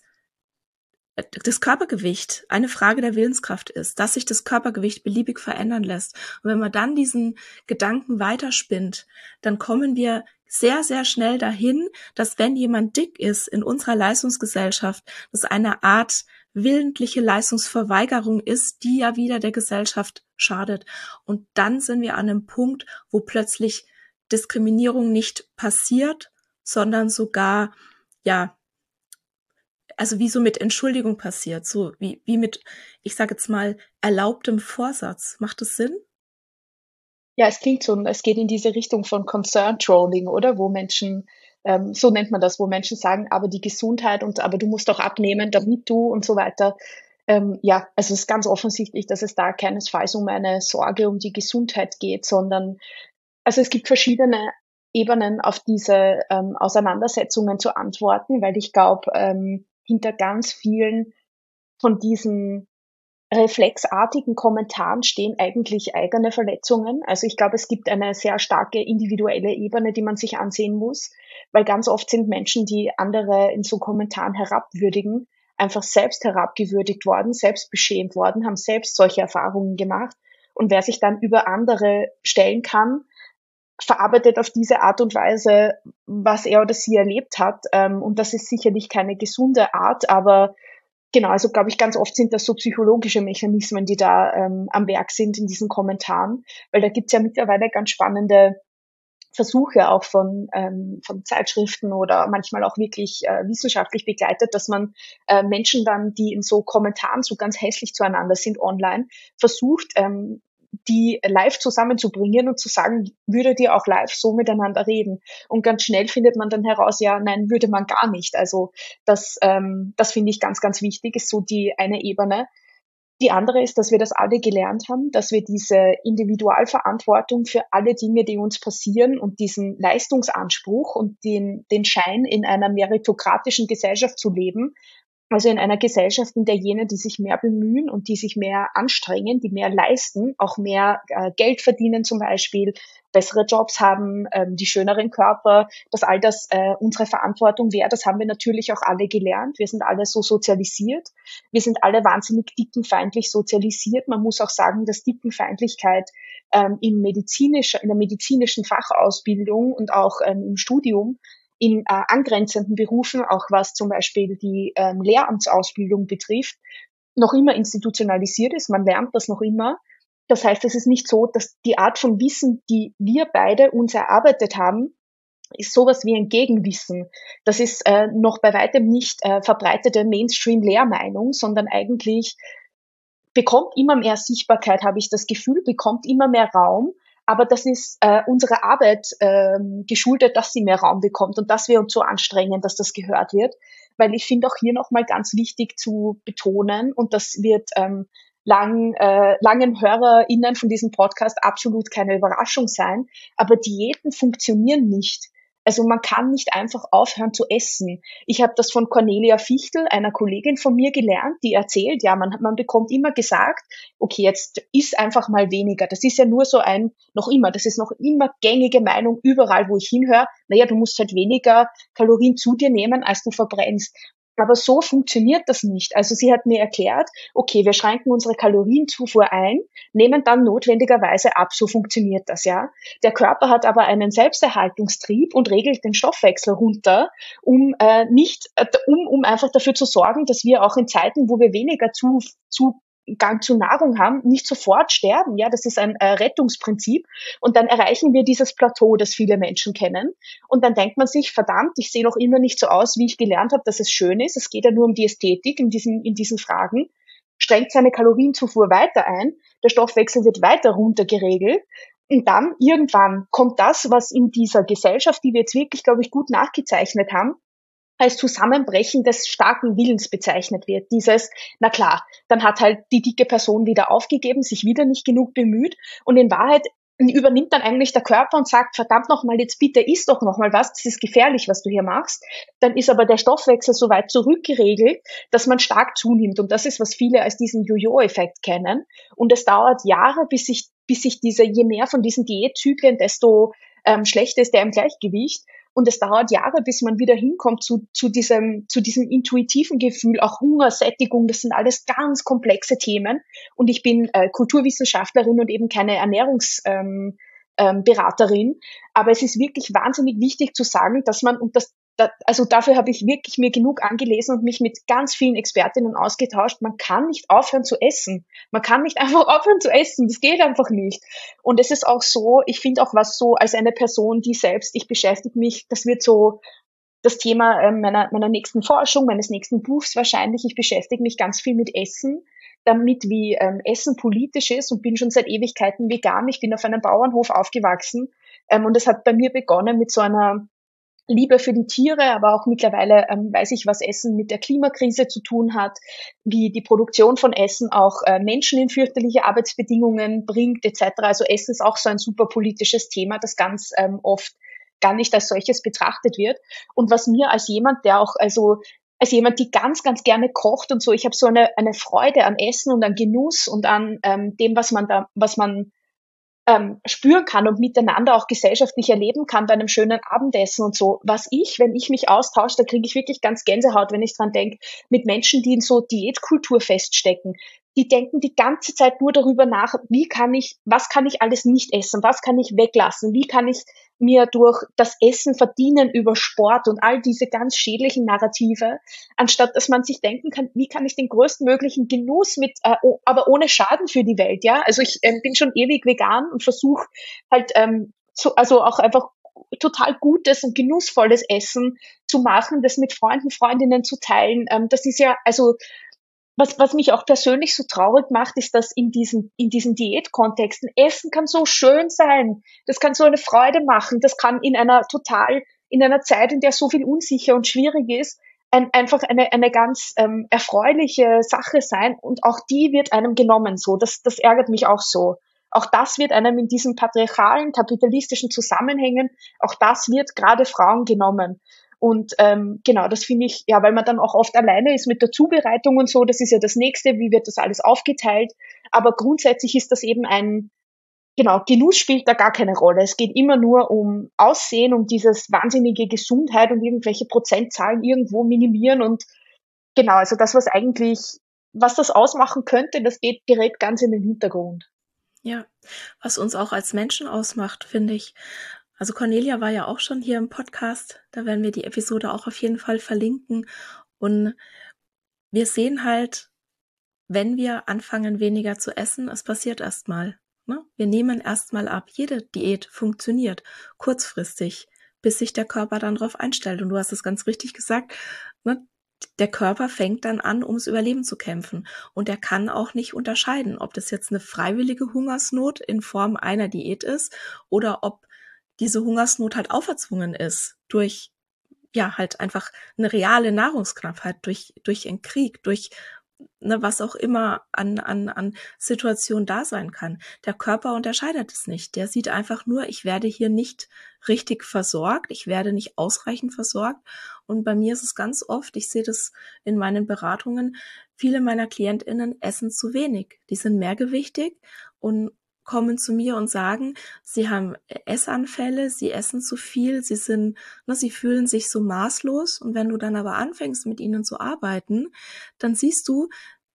das Körpergewicht eine Frage der Willenskraft ist, dass sich das Körpergewicht beliebig verändern lässt. Und wenn man dann diesen Gedanken weiterspinnt, dann kommen wir sehr, sehr schnell dahin, dass wenn jemand dick ist in unserer Leistungsgesellschaft, das eine Art willentliche Leistungsverweigerung ist, die ja wieder der Gesellschaft schadet. Und dann sind wir an einem Punkt, wo plötzlich Diskriminierung nicht passiert, sondern sogar, ja, also wie so mit Entschuldigung passiert, so wie, wie mit, ich sage jetzt mal, erlaubtem Vorsatz. Macht das Sinn? Ja, es klingt so, es geht in diese Richtung von Concern Trolling, oder? Wo Menschen, ähm, so nennt man das, wo Menschen sagen, aber die Gesundheit und aber du musst auch abnehmen, damit du und so weiter. Ähm, ja, also es ist ganz offensichtlich, dass es da keinesfalls um eine Sorge um die Gesundheit geht, sondern also es gibt verschiedene Ebenen, auf diese ähm, Auseinandersetzungen zu antworten, weil ich glaube, ähm, hinter ganz vielen von diesen reflexartigen Kommentaren stehen eigentlich eigene Verletzungen. Also ich glaube, es gibt eine sehr starke individuelle Ebene, die man sich ansehen muss, weil ganz oft sind Menschen, die andere in so Kommentaren herabwürdigen, einfach selbst herabgewürdigt worden, selbst beschämt worden, haben selbst solche Erfahrungen gemacht. Und wer sich dann über andere stellen kann, verarbeitet auf diese Art und Weise, was er oder sie erlebt hat. Und das ist sicherlich keine gesunde Art, aber genau, also glaube ich, ganz oft sind das so psychologische Mechanismen, die da ähm, am Werk sind in diesen Kommentaren, weil da gibt's ja mittlerweile ganz spannende Versuche auch von, ähm, von Zeitschriften oder manchmal auch wirklich äh, wissenschaftlich begleitet, dass man äh, Menschen dann, die in so Kommentaren so ganz hässlich zueinander sind online, versucht, ähm, die live zusammenzubringen und zu sagen, würdet ihr auch live so miteinander reden? Und ganz schnell findet man dann heraus, ja, nein, würde man gar nicht. Also das, ähm, das finde ich ganz, ganz wichtig, ist so die eine Ebene. Die andere ist, dass wir das alle gelernt haben, dass wir diese Individualverantwortung für alle Dinge, die uns passieren und diesen Leistungsanspruch und den, den Schein, in einer meritokratischen Gesellschaft zu leben, also in einer Gesellschaft, in der jene, die sich mehr bemühen und die sich mehr anstrengen, die mehr leisten, auch mehr äh, Geld verdienen zum Beispiel, bessere Jobs haben, ähm, die schöneren Körper, dass all das äh, unsere Verantwortung wäre. Das haben wir natürlich auch alle gelernt. Wir sind alle so sozialisiert. Wir sind alle wahnsinnig dickenfeindlich sozialisiert. Man muss auch sagen, dass Dickenfeindlichkeit ähm, in, medizinischer, in der medizinischen Fachausbildung und auch ähm, im Studium in äh, angrenzenden Berufen, auch was zum Beispiel die ähm, Lehramtsausbildung betrifft, noch immer institutionalisiert ist. Man lernt das noch immer. Das heißt, es ist nicht so, dass die Art von Wissen, die wir beide uns erarbeitet haben, ist sowas wie ein Gegenwissen. Das ist äh, noch bei weitem nicht äh, verbreitete Mainstream-Lehrmeinung, sondern eigentlich bekommt immer mehr Sichtbarkeit, habe ich das Gefühl, bekommt immer mehr Raum. Aber das ist äh, unsere Arbeit ähm, geschuldet, dass sie mehr Raum bekommt und dass wir uns so anstrengen, dass das gehört wird. Weil ich finde auch hier nochmal ganz wichtig zu betonen, und das wird ähm, lang, äh, langen HörerInnen von diesem Podcast absolut keine Überraschung sein, aber Diäten funktionieren nicht. Also man kann nicht einfach aufhören zu essen. Ich habe das von Cornelia Fichtel, einer Kollegin von mir, gelernt, die erzählt, ja, man, man bekommt immer gesagt, okay, jetzt iss einfach mal weniger. Das ist ja nur so ein, noch immer, das ist noch immer gängige Meinung überall, wo ich hinhöre. Naja, du musst halt weniger Kalorien zu dir nehmen, als du verbrennst. Aber so funktioniert das nicht. Also sie hat mir erklärt, okay, wir schränken unsere Kalorienzufuhr ein, nehmen dann notwendigerweise ab. So funktioniert das, ja. Der Körper hat aber einen Selbsterhaltungstrieb und regelt den Stoffwechsel runter, um äh, nicht, äh, um, um einfach dafür zu sorgen, dass wir auch in Zeiten, wo wir weniger zu, zu Gang zu Nahrung haben, nicht sofort sterben. Ja, das ist ein äh, Rettungsprinzip. Und dann erreichen wir dieses Plateau, das viele Menschen kennen. Und dann denkt man sich, verdammt, ich sehe noch immer nicht so aus, wie ich gelernt habe, dass es schön ist. Es geht ja nur um die Ästhetik in diesen, in diesen Fragen. Strengt seine Kalorienzufuhr weiter ein. Der Stoffwechsel wird weiter runtergeregelt. Und dann irgendwann kommt das, was in dieser Gesellschaft, die wir jetzt wirklich, glaube ich, gut nachgezeichnet haben, als Zusammenbrechen des starken Willens bezeichnet wird. Dieses, na klar, dann hat halt die dicke Person wieder aufgegeben, sich wieder nicht genug bemüht, und in Wahrheit übernimmt dann eigentlich der Körper und sagt, verdammt nochmal, jetzt bitte iss doch nochmal was, das ist gefährlich, was du hier machst. Dann ist aber der Stoffwechsel so weit zurückgeregelt, dass man stark zunimmt. Und das ist, was viele als diesen Jojo-Effekt kennen. Und es dauert Jahre, bis sich, bis sich diese, je mehr von diesen Diätzyklen, desto ähm, schlechter ist der im Gleichgewicht. Und es dauert Jahre, bis man wieder hinkommt zu, zu diesem, zu diesem intuitiven Gefühl, auch Hunger, Sättigung, das sind alles ganz komplexe Themen. Und ich bin äh, Kulturwissenschaftlerin und eben keine Ernährungsberaterin. Ähm, ähm, Beraterin. Aber es ist wirklich wahnsinnig wichtig zu sagen, dass man, und das, da, also dafür habe ich wirklich mir genug angelesen und mich mit ganz vielen Expertinnen ausgetauscht, man kann nicht aufhören zu essen. Man kann nicht einfach aufhören zu essen. Das geht einfach nicht. Und es ist auch so, ich finde auch was so als eine Person, die selbst, ich beschäftige mich, das wird so das Thema äh, meiner, meiner nächsten Forschung, meines nächsten Buchs wahrscheinlich. Ich beschäftige mich ganz viel mit Essen, damit wie ähm, Essen politisch ist, und bin schon seit Ewigkeiten vegan. Ich bin auf einem Bauernhof aufgewachsen, ähm, und es hat bei mir begonnen mit so einer Liebe für die Tiere, aber auch mittlerweile ähm, weiß ich, was Essen mit der Klimakrise zu tun hat, wie die Produktion von Essen auch äh, Menschen in fürchterliche Arbeitsbedingungen bringt et cetera. Also Essen ist auch so ein super politisches Thema, das ganz ähm, oft gar nicht als solches betrachtet wird. Und was mir als jemand, der auch, also als jemand, die ganz, ganz gerne kocht und so, ich habe so eine eine Freude an Essen und an Genuss und an ähm, dem, was man da, was man ähm, spüren kann und miteinander auch gesellschaftlich erleben kann bei einem schönen Abendessen und so. Was ich, wenn ich mich austausche, da kriege ich wirklich ganz Gänsehaut, wenn ich dran denke, mit Menschen, die in so Diätkultur feststecken. Die denken die ganze Zeit nur darüber nach, wie kann ich, was kann ich alles nicht essen, was kann ich weglassen, wie kann ich mir durch das Essen verdienen über Sport und all diese ganz schädlichen Narrative, anstatt dass man sich denken kann, wie kann ich den größtmöglichen Genuss mit, äh, oh, aber ohne Schaden für die Welt, ja. Also ich ähm, bin schon ewig vegan und versuche halt ähm, so, also auch einfach total gutes und genussvolles Essen zu machen, das mit Freunden, Freundinnen zu teilen. Ähm, das ist ja, also was, was mich auch persönlich so traurig macht, ist, dass in diesen, in diesen Diätkontexten Essen kann so schön sein. Das kann so eine Freude machen. Das kann in einer total, in einer Zeit, in der so viel unsicher und schwierig ist, ein, einfach eine, eine ganz ähm, erfreuliche Sache sein und auch die wird einem genommen so. Das, das ärgert mich auch so. Auch das wird einem in diesen patriarchalen, kapitalistischen Zusammenhängen, auch das wird gerade Frauen genommen. Und ähm, genau, das finde ich, ja, weil man dann auch oft alleine ist mit der Zubereitung und so, das ist ja das Nächste, wie wird das alles aufgeteilt. Aber grundsätzlich ist das eben ein, genau, Genuss spielt da gar keine Rolle. Es geht immer nur um Aussehen, um dieses wahnsinnige Gesundheit und irgendwelche Prozentzahlen irgendwo minimieren und genau, also das, was eigentlich, was das ausmachen könnte, das geht, gerät ganz in den Hintergrund. Ja, was uns auch als Menschen ausmacht, finde ich. Also Cornelia war ja auch schon hier im Podcast, da werden wir die Episode auch auf jeden Fall verlinken. Und wir sehen halt, wenn wir anfangen, weniger zu essen, es passiert erstmal. Ne? Wir nehmen erstmal ab. Jede Diät funktioniert kurzfristig, bis sich der Körper dann darauf einstellt. Und du hast es ganz richtig gesagt, ne? Der Körper fängt dann an, ums Überleben zu kämpfen. Und er kann auch nicht unterscheiden, ob das jetzt eine freiwillige Hungersnot in Form einer Diät ist oder ob diese Hungersnot halt auferzwungen ist durch, ja, halt einfach eine reale Nahrungsknappheit, durch, durch einen Krieg, durch ne, was auch immer an, an, an Situation da sein kann. Der Körper unterscheidet es nicht. Der sieht einfach nur, ich werde hier nicht richtig versorgt, ich werde nicht ausreichend versorgt. Und bei mir ist es ganz oft, ich sehe das in meinen Beratungen, viele meiner KlientInnen essen zu wenig. Die sind mehrgewichtig und kommen zu mir und sagen, sie haben Essanfälle, sie essen zu viel, sie sind, ne, sie fühlen sich so maßlos. Und wenn du dann aber anfängst, mit ihnen zu arbeiten, dann siehst du,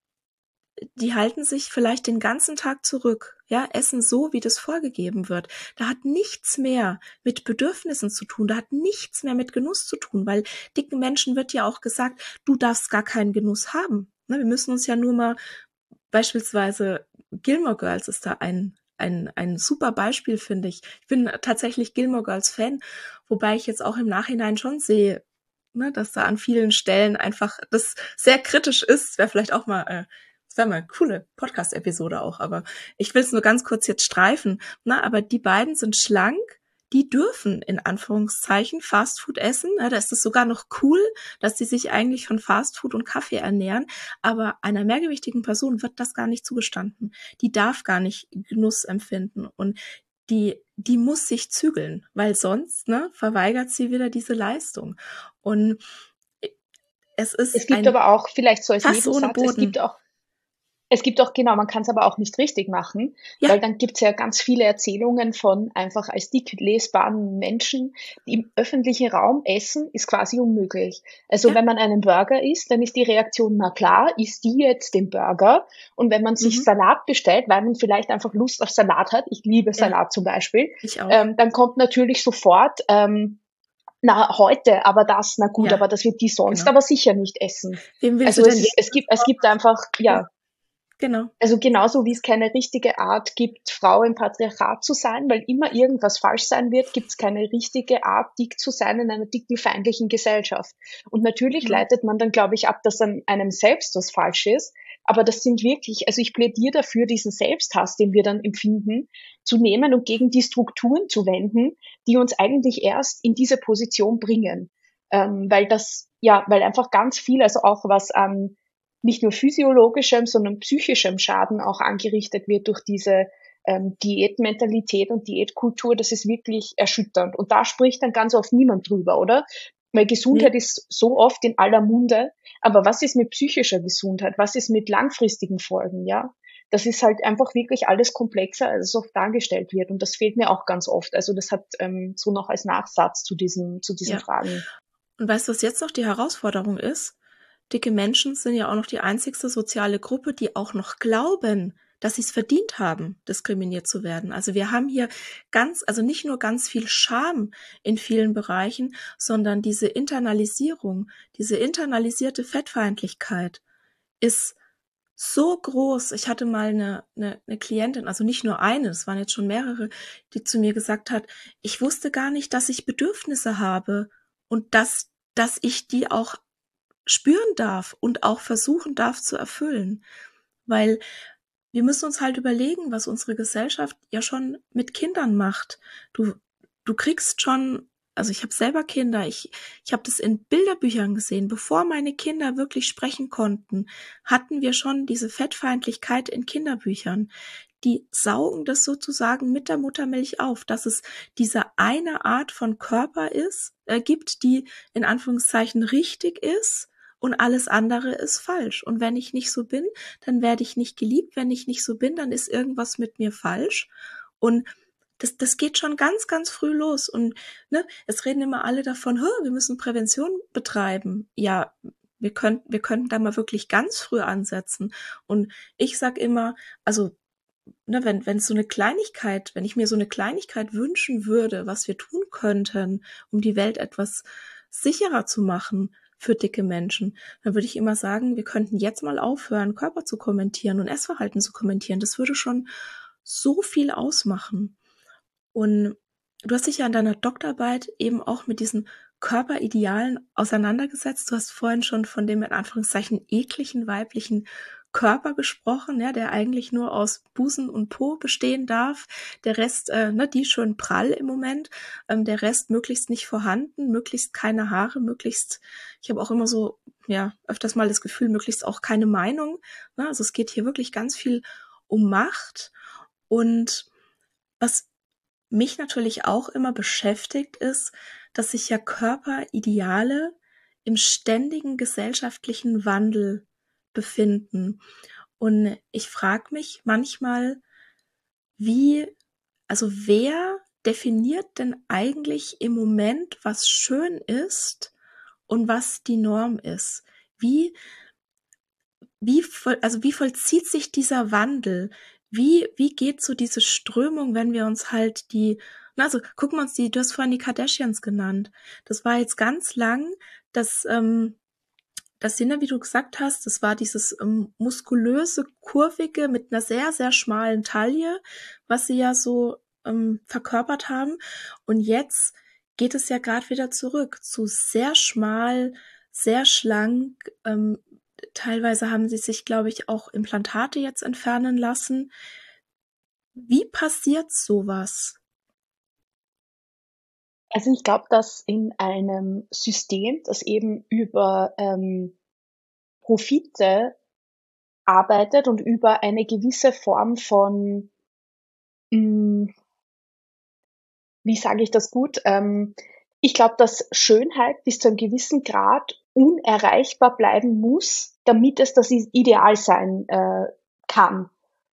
die halten sich vielleicht den ganzen Tag zurück, ja, essen so, wie das vorgegeben wird. Da hat nichts mehr mit Bedürfnissen zu tun, da hat nichts mehr mit Genuss zu tun, weil dicken Menschen wird ja auch gesagt, du darfst gar keinen Genuss haben. Ne, wir müssen uns ja nur mal beispielsweise Gilmore Girls ist da ein ein ein super Beispiel, finde ich. Ich bin tatsächlich Gilmore Girls Fan, wobei ich jetzt auch im Nachhinein schon sehe, ne, dass da an vielen Stellen einfach das sehr kritisch ist. Wäre vielleicht auch mal, äh, das wäre mal eine coole Podcast-Episode auch, aber ich will es nur ganz kurz jetzt streifen. Ne, aber die beiden sind schlank, die dürfen in Anführungszeichen Fastfood essen. Ja, da ist es sogar noch cool, dass sie sich eigentlich von Fastfood und Kaffee ernähren. Aber einer mehrgewichtigen Person wird das gar nicht zugestanden. Die darf gar nicht Genuss empfinden und die, die muss sich zügeln, weil sonst, ne, verweigert sie wieder diese Leistung. Und es Es ist gibt ein aber auch, vielleicht so als Fass ohne Nebensatz, es gibt Boden. auch Es gibt auch, genau, man kann es aber auch nicht richtig machen, Ja, weil dann gibt's ja ganz viele Erzählungen von einfach als dick lesbaren Menschen, die im öffentlichen Raum essen, ist quasi unmöglich. Also ja, wenn man einen Burger isst, dann ist die Reaktion, na klar, isst die jetzt den Burger? Und wenn man sich mhm, Salat bestellt, weil man vielleicht einfach Lust auf Salat hat, ich liebe ja, Salat zum Beispiel, ich auch. ähm, dann kommt natürlich sofort, ähm, na, heute, aber das, na gut, Ja, aber das wird die sonst genau. aber sicher nicht essen. Wem willst du Also es denn ist, es jetzt gibt, es gibt einfach, ja, ja, genau. also genauso wie es keine richtige Art gibt, Frau im Patriarchat zu sein, weil immer irgendwas falsch sein wird, gibt es keine richtige Art, dick zu sein in einer dicken, feindlichen Gesellschaft. Und natürlich Genau. leitet man dann, glaube ich, ab, dass an einem selbst was falsch ist. Aber das sind wirklich, also ich plädiere dafür, diesen Selbsthass, den wir dann empfinden, zu nehmen und gegen die Strukturen zu wenden, die uns eigentlich erst in diese Position bringen. Ähm, weil das, ja, weil einfach ganz viel, also auch was an nicht nur physiologischem, sondern psychischem Schaden auch angerichtet wird durch diese ähm, Diätmentalität und Diätkultur, das ist wirklich erschütternd. Und da spricht dann ganz oft niemand drüber, oder? Weil Nee, Gesundheit ist so oft in aller Munde, aber was ist mit psychischer Gesundheit? Was ist mit langfristigen Folgen, ja? Das ist halt einfach wirklich alles komplexer, als es oft dargestellt wird. Und das fehlt mir auch ganz oft. Also das hat ähm, so noch als Nachsatz zu diesen, zu diesen ja. Fragen. Und weißt du, was jetzt noch die Herausforderung ist? Dicke Menschen sind ja auch noch die einzigste soziale Gruppe, die auch noch glauben, dass sie es verdient haben, diskriminiert zu werden. Also wir haben hier ganz, also nicht nur ganz viel Scham in vielen Bereichen, sondern diese Internalisierung, diese internalisierte Fettfeindlichkeit ist so groß. Ich hatte mal eine, eine, eine Klientin, also nicht nur eine, es waren jetzt schon mehrere, die zu mir gesagt hat, ich wusste gar nicht, dass ich Bedürfnisse habe und dass, dass ich die auch spüren darf und auch versuchen darf zu erfüllen. Weil wir müssen uns halt überlegen, was unsere Gesellschaft ja schon mit Kindern macht. Du, du kriegst schon also ich habe selber Kinder, ich, ich habe das in Bilderbüchern gesehen, bevor meine Kinder wirklich sprechen konnten, hatten wir schon diese Fettfeindlichkeit in Kinderbüchern. Die saugen das sozusagen mit der Muttermilch auf, dass es diese eine Art von Körper ist, äh, gibt, die in Anführungszeichen richtig ist und alles andere ist falsch. Und wenn ich nicht so bin, dann werde ich nicht geliebt. Wenn ich nicht so bin, dann ist irgendwas mit mir falsch. Und das, das geht schon ganz, ganz früh los. Und ne, es reden immer alle davon, wir müssen Prävention betreiben. Ja, wir könnten, wir könnten da mal wirklich ganz früh ansetzen. Und ich sag immer, also ne, wenn, wenn so eine Kleinigkeit, wenn ich mir so eine Kleinigkeit wünschen würde, was wir tun könnten, um die Welt etwas sicherer zu machen für dicke Menschen, dann würde ich immer sagen, wir könnten jetzt mal aufhören, Körper zu kommentieren und Essverhalten zu kommentieren. Das würde schon so viel ausmachen. Und du hast dich ja in deiner Doktorarbeit eben auch mit diesen Körperidealen auseinandergesetzt. Du hast vorhin schon von dem in Anführungszeichen ekligen weiblichen Körper gesprochen, ja, der eigentlich nur aus Busen und Po bestehen darf. Der Rest, äh, ne, die schön prall im Moment, ähm, der Rest möglichst nicht vorhanden, möglichst keine Haare, möglichst, ich habe auch immer so, ja, öfters mal das Gefühl, möglichst auch keine Meinung. Ne? Also es geht hier wirklich ganz viel um Macht. Und was mich natürlich auch immer beschäftigt ist, dass sich ja Körperideale im ständigen gesellschaftlichen Wandel befinden. Und ich frage mich manchmal, wie, also wer definiert denn eigentlich im Moment, was schön ist und was die Norm ist? Wie, wie, voll, also wie vollzieht sich dieser Wandel? Wie, wie geht so diese Strömung, wenn wir uns halt die, na, also gucken wir uns die, du hast vorhin die Kardashians genannt. Das war jetzt ganz lang, dass, ähm, das Sinne, wie du gesagt hast, das war dieses ähm, muskulöse, kurvige mit einer sehr, sehr schmalen Taille, was sie ja so ähm, verkörpert haben. Und jetzt geht es ja gerade wieder zurück zu sehr schmal, sehr schlank. Ähm, teilweise haben sie sich, glaube ich, auch Implantate jetzt entfernen lassen. Wie passiert sowas? Also ich glaube, dass in einem System, das eben über ähm, Profite arbeitet und über eine gewisse Form von, mh, wie sage ich das gut, ähm, ich glaube, dass Schönheit bis zu einem gewissen Grad unerreichbar bleiben muss, damit es das Ideal sein äh, kann.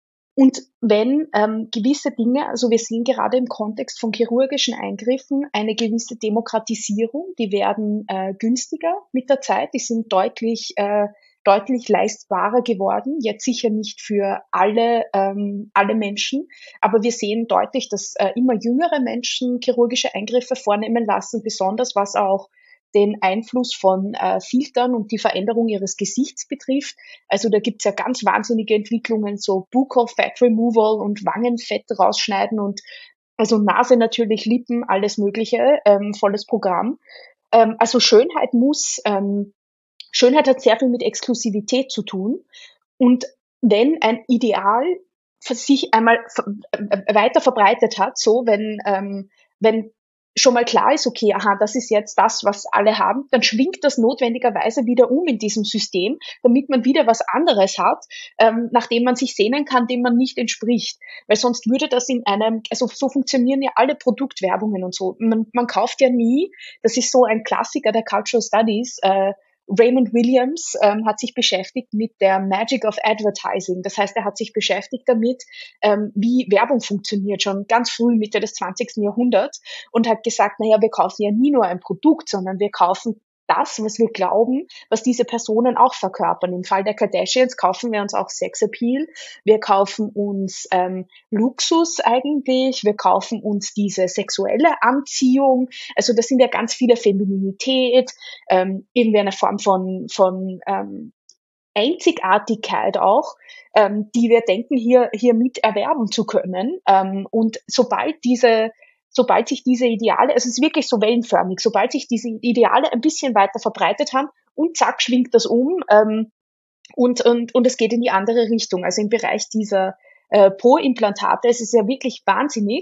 Und wenn ähm, gewisse Dinge, also wir sehen gerade im Kontext von chirurgischen Eingriffen eine gewisse Demokratisierung, die werden äh, günstiger mit der Zeit, die sind deutlich äh, deutlich leistbarer geworden, jetzt sicher nicht für alle ähm, alle Menschen, aber wir sehen deutlich, dass äh, immer jüngere Menschen chirurgische Eingriffe vornehmen lassen, besonders was auch den Einfluss von äh, Filtern und die Veränderung ihres Gesichts betrifft. Also da gibt's ja ganz wahnsinnige Entwicklungen, so Buccal Fat Removal und Wangenfett rausschneiden und also Nase natürlich, Lippen, alles Mögliche, ähm, volles Programm. Ähm, also Schönheit muss, ähm, Schönheit hat sehr viel mit Exklusivität zu tun. Und wenn ein Ideal sich einmal weiter verbreitet hat, so wenn, ähm, wenn schon mal klar ist, okay, aha, das ist jetzt das, was alle haben, dann schwingt das notwendigerweise wieder um in diesem System, damit man wieder was anderes hat, ähm, nach dem man sich sehnen kann, dem man nicht entspricht. Weil sonst würde das in einem, also so funktionieren ja alle Produktwerbungen und so. Man, man kauft ja nie, das ist so ein Klassiker der Cultural Studies, äh, Raymond Williams ähm, hat sich beschäftigt mit der Magic of Advertising. Das heißt, er hat sich beschäftigt damit, ähm, wie Werbung funktioniert, schon ganz früh Mitte des zwanzigsten Jahrhunderts und hat gesagt, naja, wir kaufen ja nie nur ein Produkt, sondern wir kaufen das, was wir glauben, was diese Personen auch verkörpern. Im Fall der Kardashians kaufen wir uns auch Sexappeal, wir kaufen uns ähm, Luxus eigentlich, wir kaufen uns diese sexuelle Anziehung, also das sind ja ganz viele Femininität, ähm, irgendwie eine Form von, von ähm, Einzigartigkeit auch, ähm, die wir denken, hier, hier mit erwerben zu können. Ähm, und sobald diese sobald sich diese Ideale, also es ist wirklich so wellenförmig, sobald sich diese Ideale ein bisschen weiter verbreitet haben und zack, schwingt das um ähm, und, und, und es geht in die andere Richtung. Also im Bereich dieser äh, Po-Implantate, es ist ja wirklich wahnsinnig.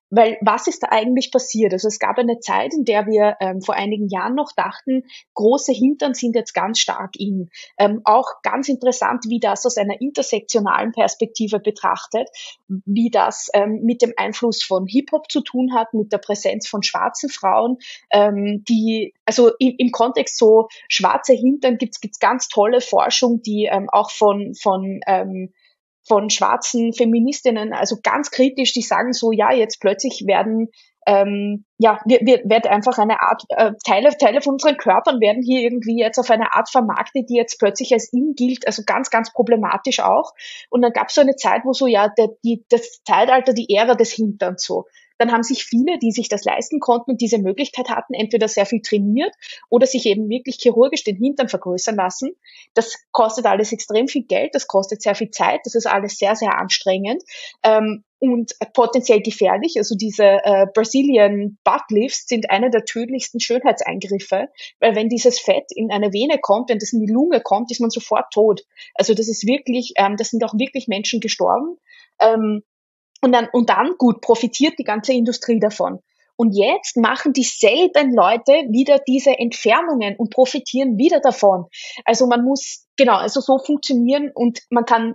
Weil was ist da eigentlich passiert? Also es gab eine Zeit, in der wir ähm, vor einigen Jahren noch dachten, große Hintern sind jetzt ganz stark in. Ähm, auch ganz interessant, wie das aus einer intersektionalen Perspektive betrachtet, wie das ähm, mit dem Einfluss von Hip-Hop zu tun hat, mit der Präsenz von schwarzen Frauen, ähm, die, also im, im Kontext so schwarze Hintern gibt's gibt's ganz tolle Forschung, die ähm, auch von von ähm, von schwarzen Feministinnen, also ganz kritisch, die sagen so, ja, jetzt plötzlich werden, ähm, ja, wir, wir wird einfach eine Art, äh, Teile, Teile von unseren Körpern werden hier irgendwie jetzt auf eine Art vermarktet, die jetzt plötzlich als in gilt, also ganz, ganz problematisch auch. Und dann gab es so eine Zeit, wo so, ja, der, die, das Zeitalter, die Ära des Hinterns so. Dann haben sich viele, die sich das leisten konnten und diese Möglichkeit hatten, entweder sehr viel trainiert oder sich eben wirklich chirurgisch den Hintern vergrößern lassen. Das kostet alles extrem viel Geld, das kostet sehr viel Zeit, das ist alles sehr, sehr anstrengend ähm, und potenziell gefährlich. Also diese äh, Brazilian Butt Lifts sind eine der tödlichsten Schönheitseingriffe, weil wenn dieses Fett in eine Vene kommt, wenn das in die Lunge kommt, ist man sofort tot. Also das ist wirklich, ähm, das sind auch wirklich Menschen gestorben. Ähm, Und dann, und dann, gut, profitiert die ganze Industrie davon. Und jetzt machen dieselben Leute wieder diese Entfernungen und profitieren wieder davon. Also man muss, genau, also so funktionieren und man kann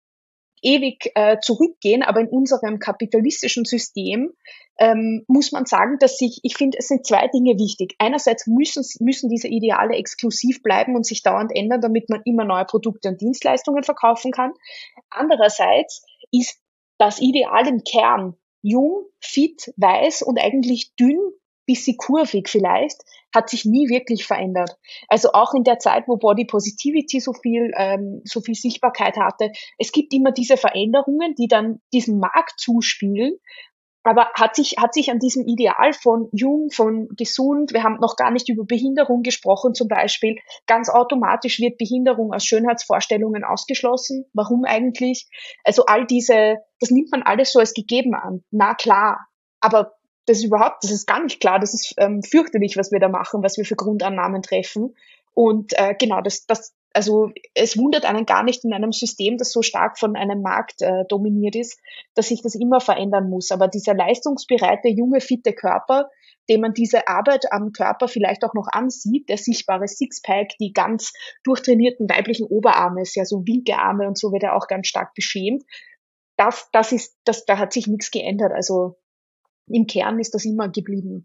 ewig äh, zurückgehen, aber in unserem kapitalistischen System ähm, muss man sagen, dass sich, ich finde, es sind zwei Dinge wichtig. Einerseits müssen, müssen diese Ideale exklusiv bleiben und sich dauernd ändern, damit man immer neue Produkte und Dienstleistungen verkaufen kann. Andererseits ist das Ideal im Kern jung, fit, weiß und eigentlich dünn, bisschen kurvig vielleicht, hat sich nie wirklich verändert. Also auch in der Zeit, wo Body Positivity so viel, ähm, so viel Sichtbarkeit hatte. Es gibt immer diese Veränderungen, die dann diesem Markt zuspielen. Aber hat sich, hat sich an diesem Ideal von jung, von gesund, wir haben noch gar nicht über Behinderung gesprochen zum Beispiel, ganz automatisch wird Behinderung aus Schönheitsvorstellungen ausgeschlossen. Warum eigentlich? Also all diese, das nimmt man alles so als gegeben an. Na klar, aber das ist überhaupt, das ist gar nicht klar, das ist ähm, fürchterlich, was wir da machen, was wir für Grundannahmen treffen. Und äh, genau, das, das, also es wundert einen gar nicht in einem System, das so stark von einem Markt äh, dominiert ist, dass sich das immer verändern muss. Aber dieser leistungsbereite, junge, fitte Körper, dem man diese Arbeit am Körper vielleicht auch noch ansieht, der sichtbare Sixpack, die ganz durchtrainierten weiblichen Oberarme, sehr so Winkearme und so wird er auch ganz stark beschämt. Das, das ist, das, da hat sich nichts geändert. Also im Kern ist das immer geblieben.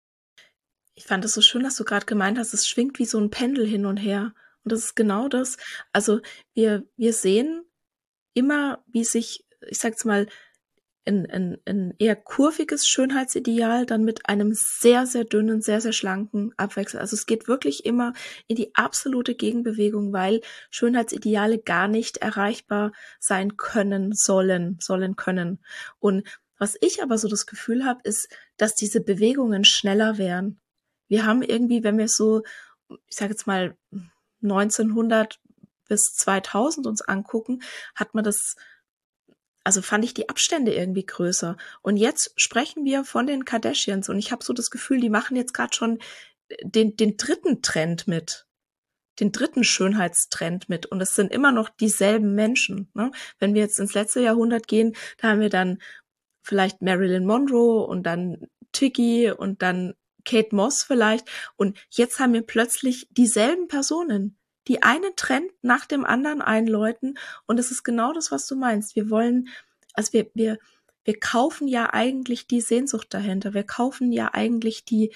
Ich fand es so schön, dass du gerade gemeint hast, es schwingt wie so ein Pendel hin und her. Und das ist genau das. Also wir, wir sehen immer, wie sich, ich sag's mal, ein, ein, ein eher kurviges Schönheitsideal dann mit einem sehr, sehr dünnen, sehr, sehr schlanken abwechselt. Also es geht wirklich immer in die absolute Gegenbewegung, weil Schönheitsideale gar nicht erreichbar sein können, sollen, sollen können. Und was ich aber so das Gefühl habe, ist, dass diese Bewegungen schneller wären. Wir haben irgendwie, wenn wir so, ich sage jetzt mal, neunzehnhundert bis zweitausend uns angucken, hat man das, also fand ich die Abstände irgendwie größer. Und jetzt sprechen wir von den Kardashians und ich habe so das Gefühl, die machen jetzt gerade schon den, den dritten Trend mit, den dritten Schönheitstrend mit. Und es sind immer noch dieselben Menschen. Ne? Wenn wir jetzt ins letzte Jahrhundert gehen, da haben wir dann vielleicht Marilyn Monroe und dann Tiggy und dann Kate Moss vielleicht. Und jetzt haben wir plötzlich dieselben Personen, die einen Trend nach dem anderen einläuten. Und es ist genau das, was du meinst. Wir wollen, also wir, wir, wir kaufen ja eigentlich die Sehnsucht dahinter. Wir kaufen ja eigentlich die,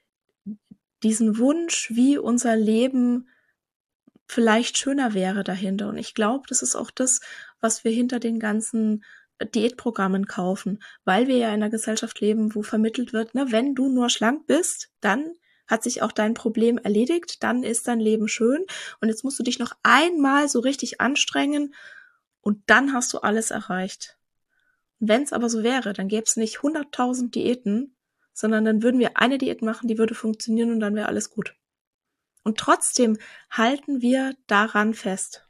diesen Wunsch, wie unser Leben vielleicht schöner wäre dahinter. Und ich glaube, das ist auch das, was wir hinter den ganzen Diätprogrammen kaufen, weil wir ja in einer Gesellschaft leben, wo vermittelt wird, ne, wenn du nur schlank bist, dann hat sich auch dein Problem erledigt, dann ist dein Leben schön und jetzt musst du dich noch einmal so richtig anstrengen und dann hast du alles erreicht. Wenn es aber so wäre, dann gäbe es nicht hunderttausend Diäten, sondern dann würden wir eine Diät machen, die würde funktionieren und dann wäre alles gut. Und trotzdem halten wir daran fest.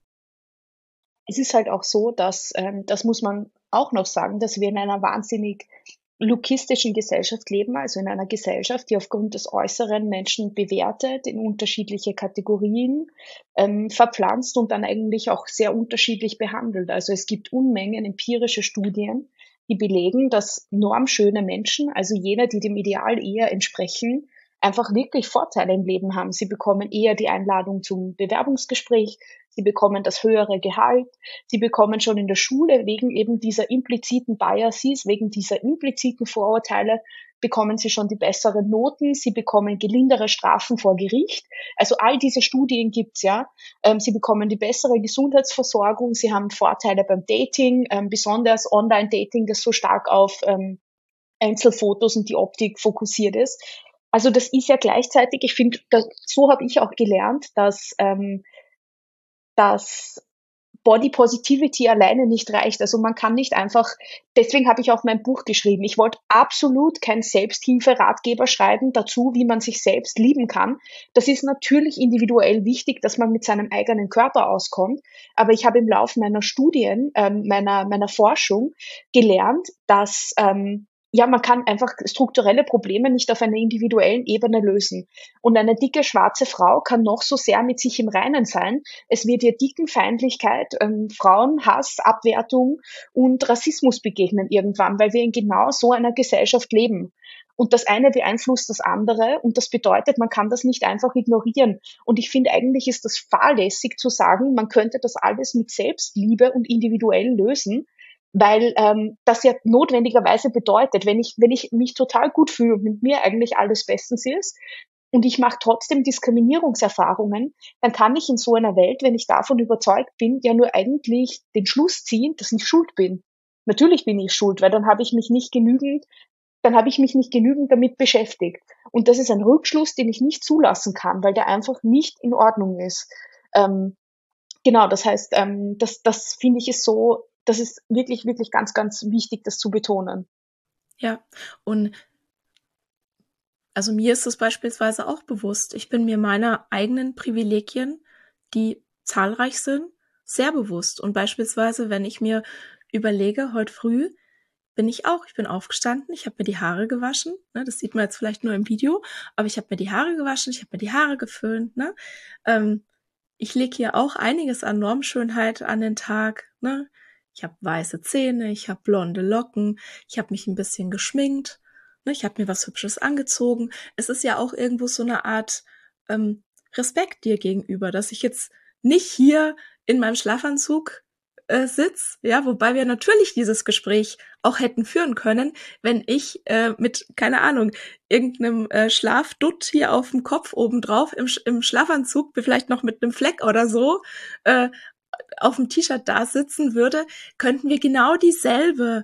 Es ist halt auch so, dass, ähm, das muss man auch noch sagen, dass wir in einer wahnsinnig lookistischen Gesellschaft leben, also in einer Gesellschaft, die aufgrund des Äußeren Menschen bewertet, in unterschiedliche Kategorien ähm, verpflanzt und dann eigentlich auch sehr unterschiedlich behandelt. Also es gibt Unmengen empirische Studien, die belegen, dass normschöne Menschen, also jene, die dem Ideal eher entsprechen, einfach wirklich Vorteile im Leben haben. Sie bekommen eher die Einladung zum Bewerbungsgespräch, sie bekommen das höhere Gehalt, sie bekommen schon in der Schule wegen eben dieser impliziten Biases, wegen dieser impliziten Vorurteile, bekommen sie schon die besseren Noten, sie bekommen gelindere Strafen vor Gericht. Also all diese Studien gibt's ja. Ähm, sie bekommen die bessere Gesundheitsversorgung, sie haben Vorteile beim Dating, ähm, besonders Online-Dating, das so stark auf ähm, Einzelfotos und die Optik fokussiert ist. Also das ist ja gleichzeitig, ich finde, so habe ich auch gelernt, dass, ähm, dass Body Positivity alleine nicht reicht. Also man kann nicht einfach, deswegen habe ich auch mein Buch geschrieben. Ich wollte absolut kein Selbsthilferatgeber schreiben dazu, wie man sich selbst lieben kann. Das ist natürlich individuell wichtig, dass man mit seinem eigenen Körper auskommt. Aber ich habe im Laufe meiner Studien, ähm, meiner, meiner Forschung gelernt, dass, ähm, ja, man kann einfach strukturelle Probleme nicht auf einer individuellen Ebene lösen. Und eine dicke schwarze Frau kann noch so sehr mit sich im Reinen sein. Es wird ihr Dickenfeindlichkeit, ähm, Frauenhass, Abwertung und Rassismus begegnen irgendwann, weil wir in genau so einer Gesellschaft leben. Und das eine beeinflusst das andere und das bedeutet, man kann das nicht einfach ignorieren. Und ich finde, eigentlich ist das fahrlässig zu sagen, man könnte das alles mit Selbstliebe und individuell lösen, weil ähm, das ja notwendigerweise bedeutet, wenn ich wenn ich mich total gut fühle und mit mir eigentlich alles bestens ist und ich mache trotzdem Diskriminierungserfahrungen, dann kann ich in so einer Welt, wenn ich davon überzeugt bin, ja nur eigentlich den Schluss ziehen, dass ich schuld bin. Natürlich bin ich schuld, weil dann habe ich mich nicht genügend, dann habe ich mich nicht genügend damit beschäftigt. Und das ist ein Rückschluss, den ich nicht zulassen kann, weil der einfach nicht in Ordnung ist. Ähm, genau, das heißt, ähm, das, das finde ich ist so, das ist wirklich, wirklich ganz, ganz wichtig, das zu betonen. Ja, und also mir ist das beispielsweise auch bewusst. Ich bin mir meiner eigenen Privilegien, die zahlreich sind, sehr bewusst. Und beispielsweise, wenn ich mir überlege, heute früh bin ich auch, ich bin aufgestanden, ich habe mir die Haare gewaschen, ne, das sieht man jetzt vielleicht nur im Video, aber ich habe mir die Haare gewaschen, ich habe mir die Haare geföhnt, ne, ähm, ich lege hier auch einiges an Normschönheit an den Tag, ne, ich habe weiße Zähne, ich habe blonde Locken, ich habe mich ein bisschen geschminkt, ne, ich habe mir was Hübsches angezogen. Es ist ja auch irgendwo so eine Art ähm, Respekt dir gegenüber, dass ich jetzt nicht hier in meinem Schlafanzug äh, sitz, ja, wobei wir natürlich dieses Gespräch auch hätten führen können, wenn ich äh, mit, keine Ahnung, irgendeinem äh, Schlafdutt hier auf dem Kopf obendrauf im, im Schlafanzug, vielleicht noch mit einem Fleck oder so, äh, auf dem T-Shirt da sitzen würde, könnten wir genau dieselbe,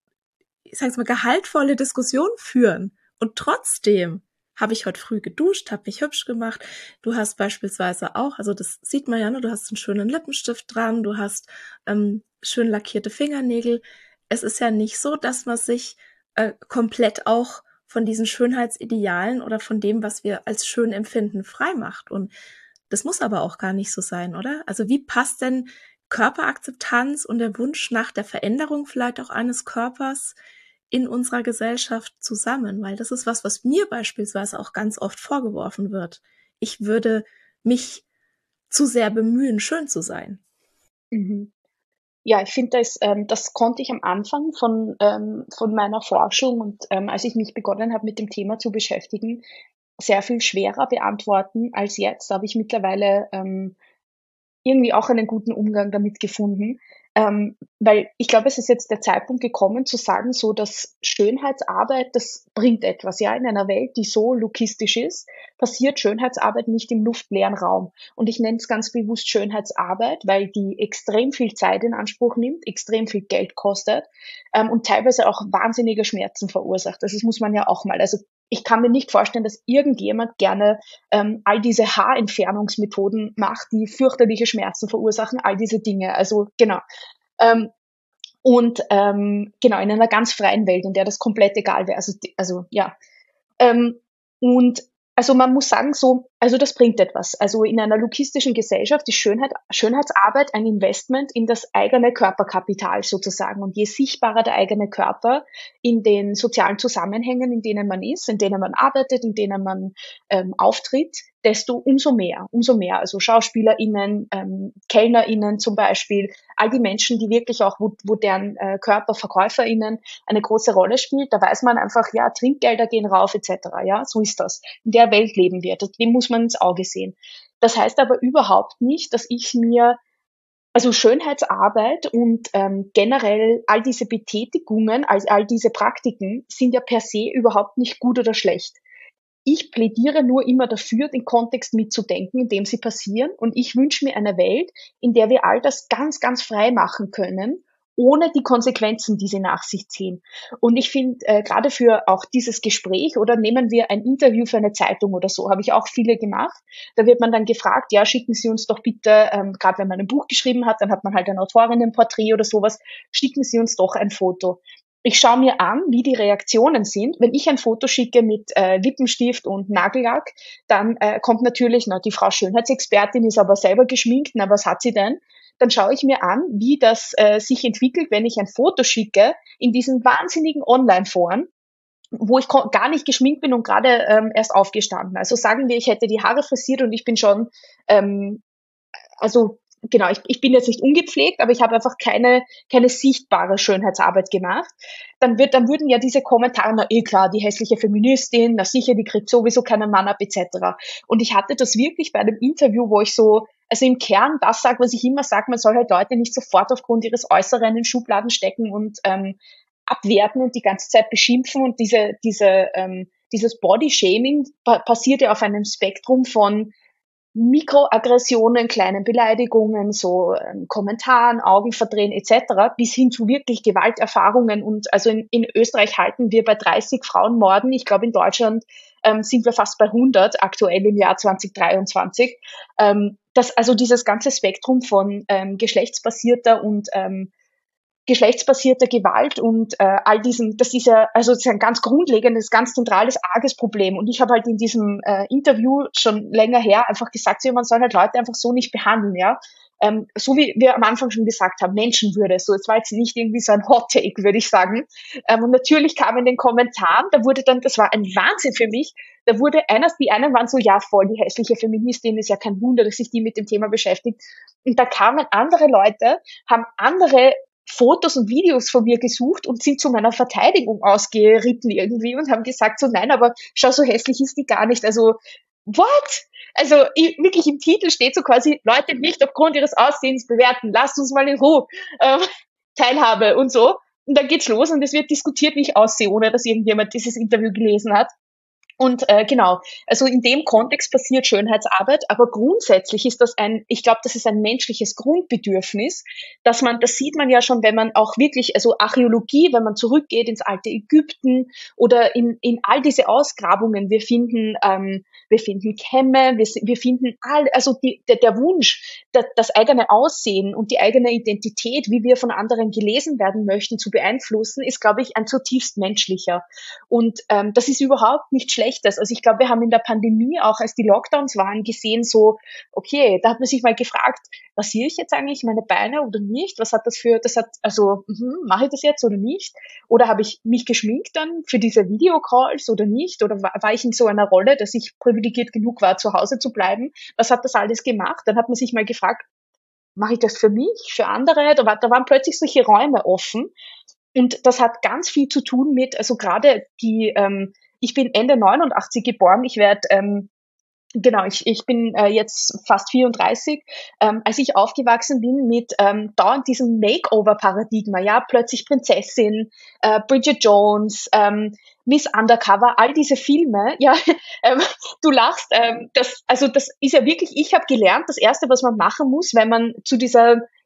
ich sag's mal, gehaltvolle Diskussion führen. Und trotzdem habe ich heute früh geduscht, habe mich hübsch gemacht. Du hast beispielsweise auch, also das sieht man ja, ne, du hast einen schönen Lippenstift dran, du hast ähm, schön lackierte Fingernägel. Es ist ja nicht so, dass man sich äh, komplett auch von diesen Schönheitsidealen oder von dem, was wir als schön empfinden, frei macht. Und das muss aber auch gar nicht so sein, oder? Also wie passt denn Körperakzeptanz und der Wunsch nach der Veränderung vielleicht auch eines Körpers in unserer Gesellschaft zusammen? Weil das ist was, was mir beispielsweise auch ganz oft vorgeworfen wird. Ich würde mich zu sehr bemühen, schön zu sein. Mhm. Ja, ich finde, das, ähm, das konnte ich am Anfang von, ähm, von meiner Forschung und ähm, als ich mich begonnen habe, mit dem Thema zu beschäftigen, sehr viel schwerer beantworten als jetzt. Da habe ich mittlerweile ähm, irgendwie auch einen guten Umgang damit gefunden. Ähm, weil ich glaube, es ist jetzt der Zeitpunkt gekommen zu sagen, so dass Schönheitsarbeit, das bringt etwas. Ja, in einer Welt, die so lookistisch ist, passiert Schönheitsarbeit nicht im luftleeren Raum. Und ich nenne es ganz bewusst Schönheitsarbeit, weil die extrem viel Zeit in Anspruch nimmt, extrem viel Geld kostet ähm, und teilweise auch wahnsinnige Schmerzen verursacht. Das muss man ja auch mal. Also ich kann mir nicht vorstellen, dass irgendjemand gerne ähm, all diese Haarentfernungsmethoden macht, die fürchterliche Schmerzen verursachen, all diese Dinge. Also genau. Ähm, und ähm, genau, in einer ganz freien Welt, in der das komplett egal wäre. Also, also ja. Ähm, und also man muss sagen, so Also das bringt etwas. Also in einer lukistischen Gesellschaft ist Schönheit, Schönheitsarbeit ein Investment in das eigene Körperkapital sozusagen. Und je sichtbarer der eigene Körper in den sozialen Zusammenhängen, in denen man ist, in denen man arbeitet, in denen man ähm, auftritt, desto umso mehr, umso mehr. Also SchauspielerInnen, ähm, KellnerInnen zum Beispiel, all die Menschen, die wirklich auch, wo, wo deren äh, Körper VerkäuferInnen eine große Rolle spielt, da weiß man einfach, ja, Trinkgelder gehen rauf et cetera. Ja, so ist das. In der Welt leben wir. Dem muss man ins Auge sehen. Das heißt aber überhaupt nicht, dass ich mir also Schönheitsarbeit und ähm, generell all diese Betätigungen, all, all diese Praktiken sind ja per se überhaupt nicht gut oder schlecht. Ich plädiere nur immer dafür, den Kontext mitzudenken, in dem sie passieren. Und ich wünsche mir eine Welt, in der wir all das ganz, ganz frei machen können, ohne die Konsequenzen, die sie nach sich ziehen. Und ich finde, äh, gerade für auch dieses Gespräch oder nehmen wir ein Interview für eine Zeitung oder so, habe ich auch viele gemacht. Da wird man dann gefragt, ja, schicken Sie uns doch bitte, ähm, gerade wenn man ein Buch geschrieben hat, dann hat man halt ein Autorinnenporträt oder sowas, schicken Sie uns doch ein Foto. Ich schaue mir an, wie die Reaktionen sind. Wenn ich ein Foto schicke mit äh, Lippenstift und Nagellack, dann äh, kommt natürlich, na, die Frau Schönheitsexpertin ist aber selber geschminkt, na, was hat sie denn? Dann schaue ich mir an, wie das äh, sich entwickelt, wenn ich ein Foto schicke in diesen wahnsinnigen Online-Foren, wo ich gar nicht geschminkt bin und gerade ähm, erst aufgestanden. Also sagen wir, ich hätte die Haare frisiert und ich bin schon, ähm, also genau, ich, ich bin jetzt nicht ungepflegt, aber ich habe einfach keine keine sichtbare Schönheitsarbeit gemacht. Dann wird, dann würden ja diese Kommentare, na eh klar, die hässliche Feministin, na sicher, die kriegt sowieso keinen Mann ab et cetera. Und ich hatte das wirklich bei einem Interview, wo ich so, also im Kern das sage, was ich immer sage, man soll halt Leute nicht sofort aufgrund ihres Äußeren in Schubladen stecken und ähm, abwerten und die ganze Zeit beschimpfen. Und diese diese ähm, dieses Body-Shaming pa- passiert ja auf einem Spektrum von Mikroaggressionen, kleinen Beleidigungen, so ähm, Kommentaren, Augen verdrehen et cetera, bis hin zu wirklich Gewalterfahrungen. Und also in, in Österreich halten wir bei dreißig Frauenmorden. Ich glaube, in Deutschland ähm, sind wir fast bei hundert, aktuell im Jahr zwanzig dreiundzwanzig. Ähm, das, also dieses ganze Spektrum von ähm, geschlechtsbasierter und ähm, geschlechtsbasierte Gewalt und äh, all diesen, das ist ja, also das ist ein ganz grundlegendes, ganz zentrales, arges Problem. Und ich habe halt in diesem äh, Interview schon länger her einfach gesagt, so, man soll halt Leute einfach so nicht behandeln, ja. Ähm, so wie wir am Anfang schon gesagt haben, Menschenwürde. So, es war jetzt nicht irgendwie so ein Hot Take, würde ich sagen. Ähm, und natürlich kam in den Kommentaren, da wurde dann, das war ein Wahnsinn für mich, da wurde einer, die einen waren so, ja voll, die hässliche Feministin, ist ja kein Wunder, dass sich die mit dem Thema beschäftigt. Und da kamen andere Leute, haben andere Fotos und Videos von mir gesucht und sind zu meiner Verteidigung ausgeritten irgendwie und haben gesagt so, nein, aber schau, so hässlich ist die gar nicht. Also, what? Also ich, wirklich im Titel steht so quasi, Leute nicht aufgrund ihres Aussehens bewerten, lasst uns mal in Ruhe, ähm, Teilhabe und so. Und dann geht's los und es wird diskutiert, wie ich aussehe, ohne dass irgendjemand dieses Interview gelesen hat. Und äh, genau, also in dem Kontext passiert Schönheitsarbeit, aber grundsätzlich ist das ein, ich glaube, das ist ein menschliches Grundbedürfnis, dass man, das sieht man ja schon, wenn man auch wirklich, also Archäologie, wenn man zurückgeht ins alte Ägypten oder in, in all diese Ausgrabungen, wir finden, ähm, wir finden Kämme, wir, wir finden all, also die, der, der Wunsch, das, das eigene Aussehen und die eigene Identität, wie wir von anderen gelesen werden möchten, zu beeinflussen, ist, glaube ich, ein zutiefst menschlicher. Und ähm, das ist überhaupt nicht schlecht. Also ich glaube, wir haben in der Pandemie, auch als die Lockdowns waren, gesehen so, okay, da hat man sich mal gefragt, rasiere ich jetzt eigentlich meine Beine oder nicht? Was hat das für, das hat, also mh, mache ich das jetzt oder nicht? Oder habe ich mich geschminkt dann für diese Videocalls oder nicht? Oder war, war ich in so einer Rolle, dass ich privilegiert genug war, zu Hause zu bleiben? Was hat das alles gemacht? Dann hat man sich mal gefragt, mache ich das für mich, für andere? Da, war, da waren plötzlich solche Räume offen. Und das hat ganz viel zu tun mit, also gerade die, ähm, ich bin Ende neunundachtzig geboren, ich werde, ähm, genau, ich, ich bin äh, jetzt fast vierunddreißig, ähm, als ich aufgewachsen bin mit ähm, dauernd diesem Makeover-Paradigma, ja, plötzlich Prinzessin, äh, Bridget Jones, ähm, Miss Undercover, all diese Filme, ja, ähm, du lachst, ähm, das, also das ist ja wirklich, ich habe gelernt, das Erste, was man machen muss, wenn man zu dieser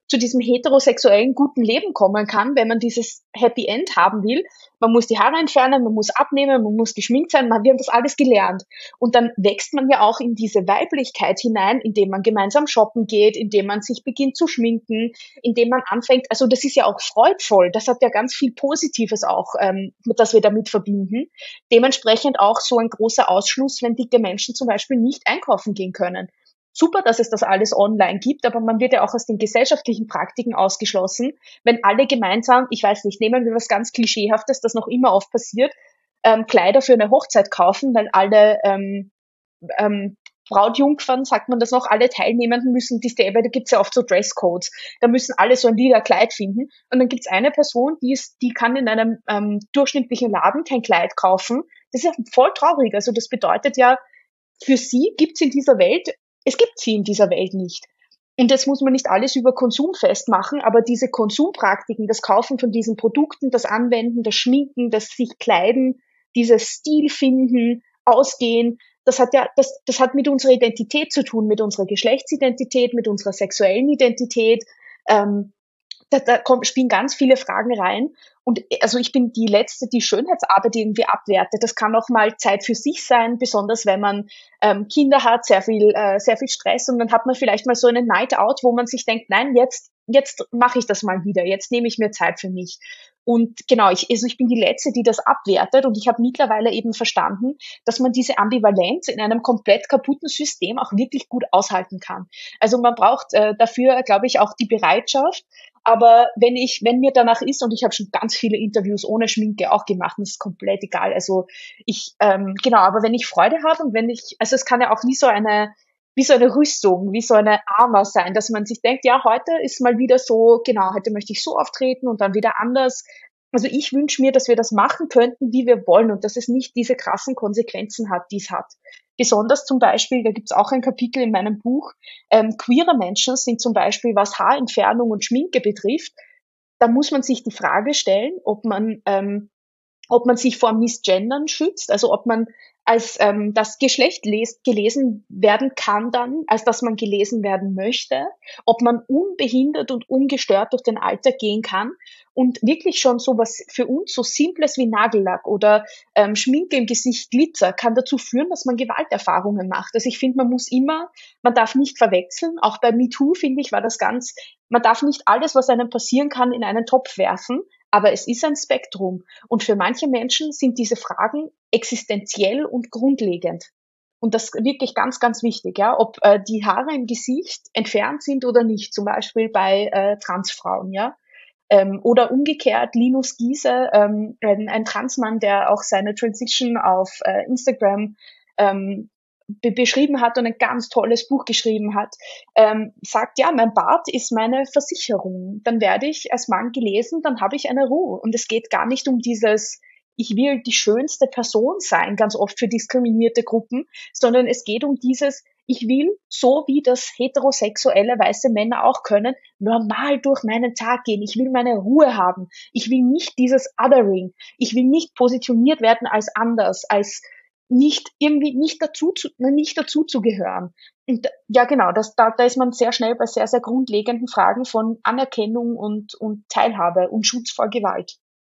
zu diesem heterosexuellen guten Leben kommen kann, wenn man dieses Happy End haben will. Man muss die Haare entfernen, man muss abnehmen, man muss geschminkt sein, man, wir haben das alles gelernt. Und dann wächst man ja auch in diese Weiblichkeit hinein, indem man gemeinsam shoppen geht, indem man sich beginnt zu schminken, indem man anfängt, also das ist ja auch freudvoll, das hat ja ganz viel Positives auch, ähm, das wir damit verbinden. Dementsprechend auch so ein großer Ausschluss, wenn dicke Menschen zum Beispiel nicht einkaufen gehen können. Super, dass es das alles online gibt, aber man wird ja auch aus den gesellschaftlichen Praktiken ausgeschlossen, wenn alle gemeinsam, ich weiß nicht, nehmen wir was ganz Klischeehaftes, das noch immer oft passiert, ähm, Kleider für eine Hochzeit kaufen, weil alle ähm, ähm, Brautjungfern, sagt man das noch, alle Teilnehmenden müssen, die, da gibt's ja oft so Dresscodes, da müssen alle so ein lila Kleid finden und dann gibt's eine Person, die ist, die kann in einem ähm, durchschnittlichen Laden kein Kleid kaufen. Das ist ja voll traurig, also das bedeutet ja, für sie gibt's in dieser Welt, es gibt sie in dieser Welt nicht. Und jetzt muss man nicht alles über Konsum festmachen, aber diese Konsumpraktiken, das Kaufen von diesen Produkten, das Anwenden, das Schminken, das sich kleiden, dieses Stil finden, ausgehen, das hat ja, das, das hat mit unserer Identität zu tun, mit unserer Geschlechtsidentität, mit unserer sexuellen Identität. Ähm, da, da kommen, spielen ganz viele Fragen rein. Und also ich bin die Letzte, die Schönheitsarbeit irgendwie abwertet. Das kann auch mal Zeit für sich sein, besonders wenn man ähm, Kinder hat, sehr viel, äh, sehr viel Stress. Und dann hat man vielleicht mal so eine Night Out, wo man sich denkt, nein, jetzt, jetzt mache ich das mal wieder. Jetzt nehme ich mir Zeit für mich. Und genau, ich, also ich bin die Letzte, die das abwertet. Und ich habe mittlerweile eben verstanden, dass man diese Ambivalenz in einem komplett kaputten System auch wirklich gut aushalten kann. Also man braucht äh, dafür, glaube ich, auch die Bereitschaft. Aber wenn ich, wenn mir danach ist, und ich habe schon ganz viele Interviews ohne Schminke auch gemacht, und das ist komplett egal. Also ich, ähm, genau, aber wenn ich Freude habe und wenn ich, also es kann ja auch wie so eine, wie so eine Rüstung, wie so eine Armor sein, dass man sich denkt, ja, heute ist mal wieder so, genau, heute möchte ich so auftreten und dann wieder anders. Also ich wünsche mir, dass wir das machen könnten, wie wir wollen und dass es nicht diese krassen Konsequenzen hat, die es hat. Besonders zum Beispiel, da gibt es auch ein Kapitel in meinem Buch, ähm, queere Menschen sind zum Beispiel, was Haarentfernung und Schminke betrifft, da muss man sich die Frage stellen, ob man, ähm, ob man sich vor Missgendern schützt, also ob man als ähm, das Geschlecht les gelesen werden kann dann, als dass man gelesen werden möchte, ob man unbehindert und ungestört durch den Alltag gehen kann und wirklich schon sowas für uns so Simples wie Nagellack oder ähm, Schminke im Gesicht, Glitzer, kann dazu führen, dass man Gewalterfahrungen macht. Also ich finde, man muss immer, man darf nicht verwechseln, auch bei MeToo, finde ich, war das ganz, man darf nicht alles, was einem passieren kann, in einen Topf werfen, aber es ist ein Spektrum. Und für manche Menschen sind diese Fragen existenziell und grundlegend. Und das ist wirklich ganz, ganz wichtig, ja, ob äh, die Haare im Gesicht entfernt sind oder nicht, zum Beispiel bei äh, Transfrauen, ja. Ähm, oder umgekehrt, Linus Giese, ähm, ein, ein Transmann, der auch seine Transition auf äh, Instagram ähm, be beschrieben hat und ein ganz tolles Buch geschrieben hat, ähm, sagt, ja, mein Bart ist meine Versicherung. Dann werde ich als Mann gelesen, dann habe ich eine Ruhe. Und es geht gar nicht um dieses, ich will die schönste Person sein, ganz oft für diskriminierte Gruppen, sondern es geht um dieses, ich will, so wie das heterosexuelle weiße Männer auch können, normal durch meinen Tag gehen. Ich will meine Ruhe haben. Ich will nicht dieses Othering. Ich will nicht positioniert werden als anders, als nicht irgendwie nicht dazu zu, nicht dazu zu gehören. Und ja, genau, das, da, da ist man sehr schnell bei sehr, sehr grundlegenden Fragen von Anerkennung und, und Teilhabe und Schutz vor Gewalt.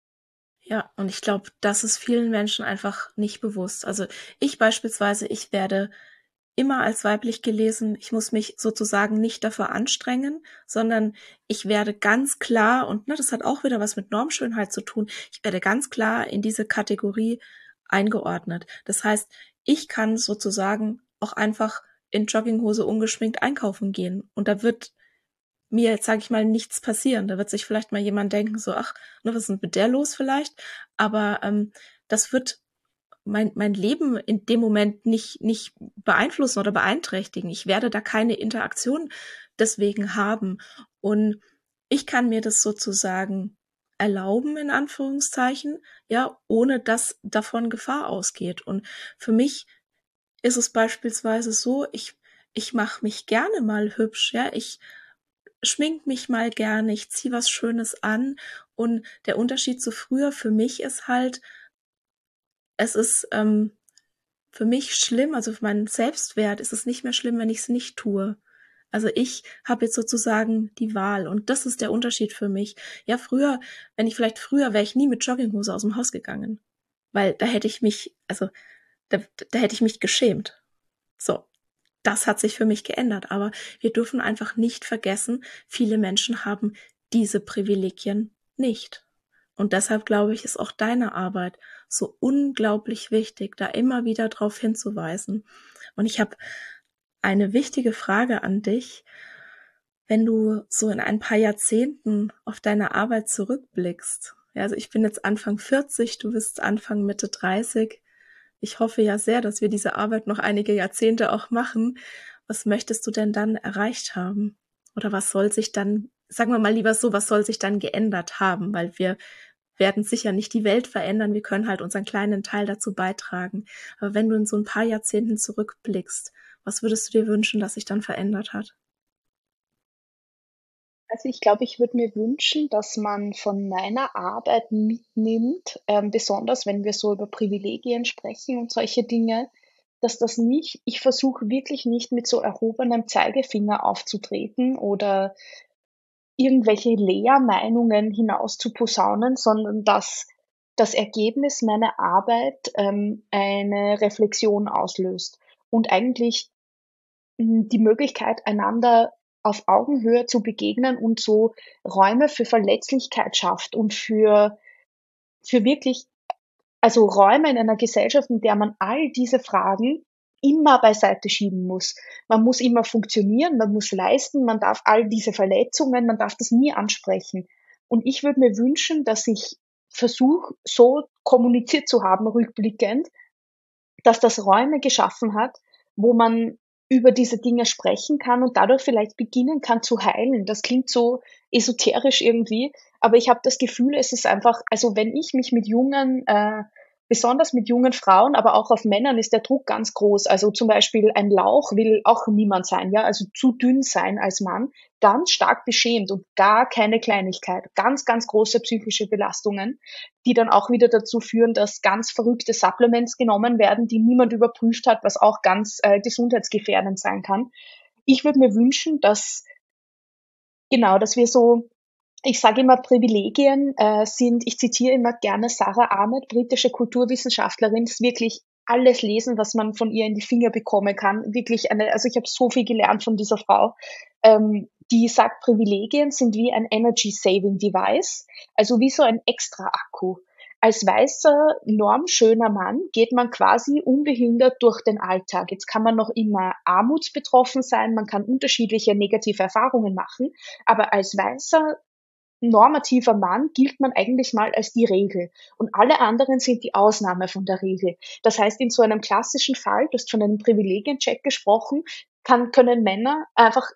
Ja, und ich glaube, das ist vielen Menschen einfach nicht bewusst. Also ich beispielsweise, ich werde immer als weiblich gelesen. Ich muss mich sozusagen nicht dafür anstrengen, sondern ich werde ganz klar, und ne, das hat auch wieder was mit Normschönheit zu tun, ich werde ganz klar in diese Kategorie eingeordnet. Das heißt, ich kann sozusagen auch einfach in Jogginghose ungeschminkt einkaufen gehen. Und da wird mir, jetzt sage ich mal, nichts passieren. Da wird sich vielleicht mal jemand denken, so, ach, ne, was ist denn mit der los vielleicht? Aber ähm, das wird mein, mein Leben in dem Moment nicht, nicht beeinflussen oder beeinträchtigen. Ich werde da keine Interaktion deswegen haben. Und ich kann mir das sozusagen erlauben, in Anführungszeichen, ja, ohne dass davon Gefahr ausgeht. Und für mich ist es beispielsweise so, ich, ich mache mich gerne mal hübsch, ja, ich schmink mich mal gerne, ich ziehe was Schönes an. Und der Unterschied zu früher für mich ist halt, es ist ähm, für mich schlimm, also für meinen Selbstwert ist es nicht mehr schlimm, wenn ich es nicht tue. Also ich habe jetzt sozusagen die Wahl und das ist der Unterschied für mich. Ja, früher, wenn ich vielleicht früher, wäre ich nie mit Jogginghose aus dem Haus gegangen, weil da hätte ich mich, also da, da hätte ich mich geschämt. So, das hat sich für mich geändert, aber wir dürfen einfach nicht vergessen, viele Menschen haben diese Privilegien nicht. Und deshalb glaube ich, ist auch deine Arbeit so unglaublich wichtig, da immer wieder drauf hinzuweisen. Und ich habe eine wichtige Frage an dich. Wenn du so in ein paar Jahrzehnten auf deine Arbeit zurückblickst, ja, also ich bin jetzt Anfang vierzig, du bist Anfang Mitte dreißig. Ich hoffe ja sehr, dass wir diese Arbeit noch einige Jahrzehnte auch machen. Was möchtest du denn dann erreicht haben? Oder was soll sich dann, sagen wir mal lieber so, was soll sich dann geändert haben? Weil wir werden sicher nicht die Welt verändern, wir können halt unseren kleinen Teil dazu beitragen. Aber wenn du in so ein paar Jahrzehnten zurückblickst, was würdest du dir wünschen, dass sich dann verändert hat? Also ich glaube, ich würde mir wünschen, dass man von meiner Arbeit mitnimmt, ähm, besonders wenn wir so über Privilegien sprechen und solche Dinge, dass das nicht, ich versuche wirklich nicht mit so erhobenem Zeigefinger aufzutreten oder irgendwelche Lehrmeinungen hinaus zu posaunen, sondern dass das Ergebnis meiner Arbeit ähm, eine Reflexion auslöst und eigentlich mh, die Möglichkeit, einander auf Augenhöhe zu begegnen und so Räume für Verletzlichkeit schafft und für, für wirklich, also Räume in einer Gesellschaft, in der man all diese Fragen immer beiseite schieben muss. Man muss immer funktionieren, man muss leisten, man darf all diese Verletzungen, man darf das nie ansprechen. Und ich würde mir wünschen, dass ich versuche, so kommuniziert zu haben, rückblickend, dass das Räume geschaffen hat, wo man über diese Dinge sprechen kann und dadurch vielleicht beginnen kann zu heilen. Das klingt so esoterisch irgendwie, aber ich habe das Gefühl, es ist einfach, also wenn ich mich mit jungen, äh, besonders mit jungen Frauen, aber auch auf Männern ist der Druck ganz groß. Also zum Beispiel ein Lauch will auch niemand sein, ja, also zu dünn sein als Mann, ganz stark beschämt und gar keine Kleinigkeit, ganz, ganz große psychische Belastungen, die dann auch wieder dazu führen, dass ganz verrückte Supplements genommen werden, die niemand überprüft hat, was auch ganz äh, gesundheitsgefährdend sein kann. Ich würde mir wünschen, dass genau, dass wir so, ich sage immer, Privilegien äh, sind, ich zitiere immer gerne Sarah Ahmed, britische Kulturwissenschaftlerin, ist wirklich alles lesen, was man von ihr in die Finger bekommen kann. Wirklich eine, also ich habe so viel gelernt von dieser Frau. Ähm, die sagt, Privilegien sind wie ein Energy Saving Device, also wie so ein extra Akku. Als weißer, normschöner Mann geht man quasi unbehindert durch den Alltag. Jetzt kann man noch immer armutsbetroffen sein, man kann unterschiedliche negative Erfahrungen machen, aber als weißer, normativer Mann gilt man eigentlich mal als die Regel und alle anderen sind die Ausnahme von der Regel. Das heißt, in so einem klassischen Fall, du hast von einem Privilegiencheck gesprochen, kann, können Männer einfach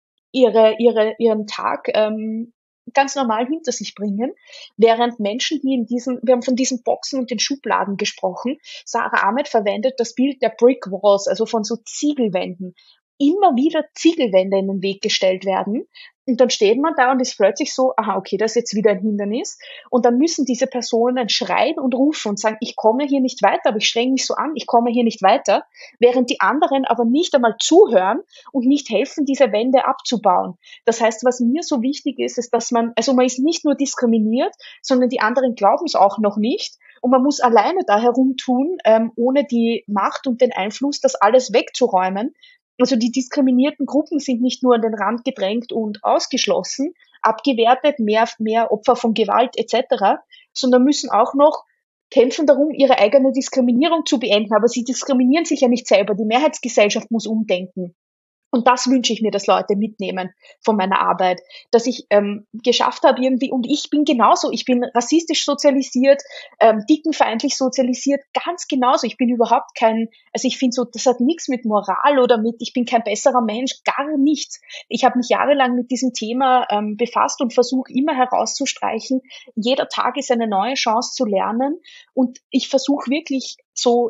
ihre, ihre, ihren Tag ähm, ganz normal hinter sich bringen, während Menschen, die in diesen, wir haben von diesen Boxen und den Schubladen gesprochen, Sarah Ahmed verwendet das Bild der Brick Walls, also von so Ziegelwänden, immer wieder Ziegelwände in den Weg gestellt werden. Und dann steht man da und ist plötzlich so, aha, okay, das ist jetzt wieder ein Hindernis. Und dann müssen diese Personen schreien und rufen und sagen, ich komme hier nicht weiter, aber ich streng mich so an, ich komme hier nicht weiter, während die anderen aber nicht einmal zuhören und nicht helfen, diese Wände abzubauen. Das heißt, was mir so wichtig ist, ist, dass man, also man ist nicht nur diskriminiert, sondern die anderen glauben es auch noch nicht. Und man muss alleine da herumtun, ähm, ohne die Macht und den Einfluss, das alles wegzuräumen. Also die diskriminierten Gruppen sind nicht nur an den Rand gedrängt und ausgeschlossen, abgewertet, mehr, mehr Opfer von Gewalt et cetera, sondern müssen auch noch kämpfen darum, ihre eigene Diskriminierung zu beenden. Aber sie diskriminieren sich ja nicht selber. Die Mehrheitsgesellschaft muss umdenken. Und das wünsche ich mir, dass Leute mitnehmen von meiner Arbeit, dass ich ähm, geschafft habe irgendwie, und ich bin genauso, ich bin rassistisch sozialisiert, ähm, dickenfeindlich sozialisiert, ganz genauso. Ich bin überhaupt kein, also ich finde so, das hat nichts mit Moral oder mit, ich bin kein besserer Mensch, gar nichts. Ich habe mich jahrelang mit diesem Thema ähm, befasst und versuche immer herauszustreichen, jeder Tag ist eine neue Chance zu lernen und ich versuche wirklich so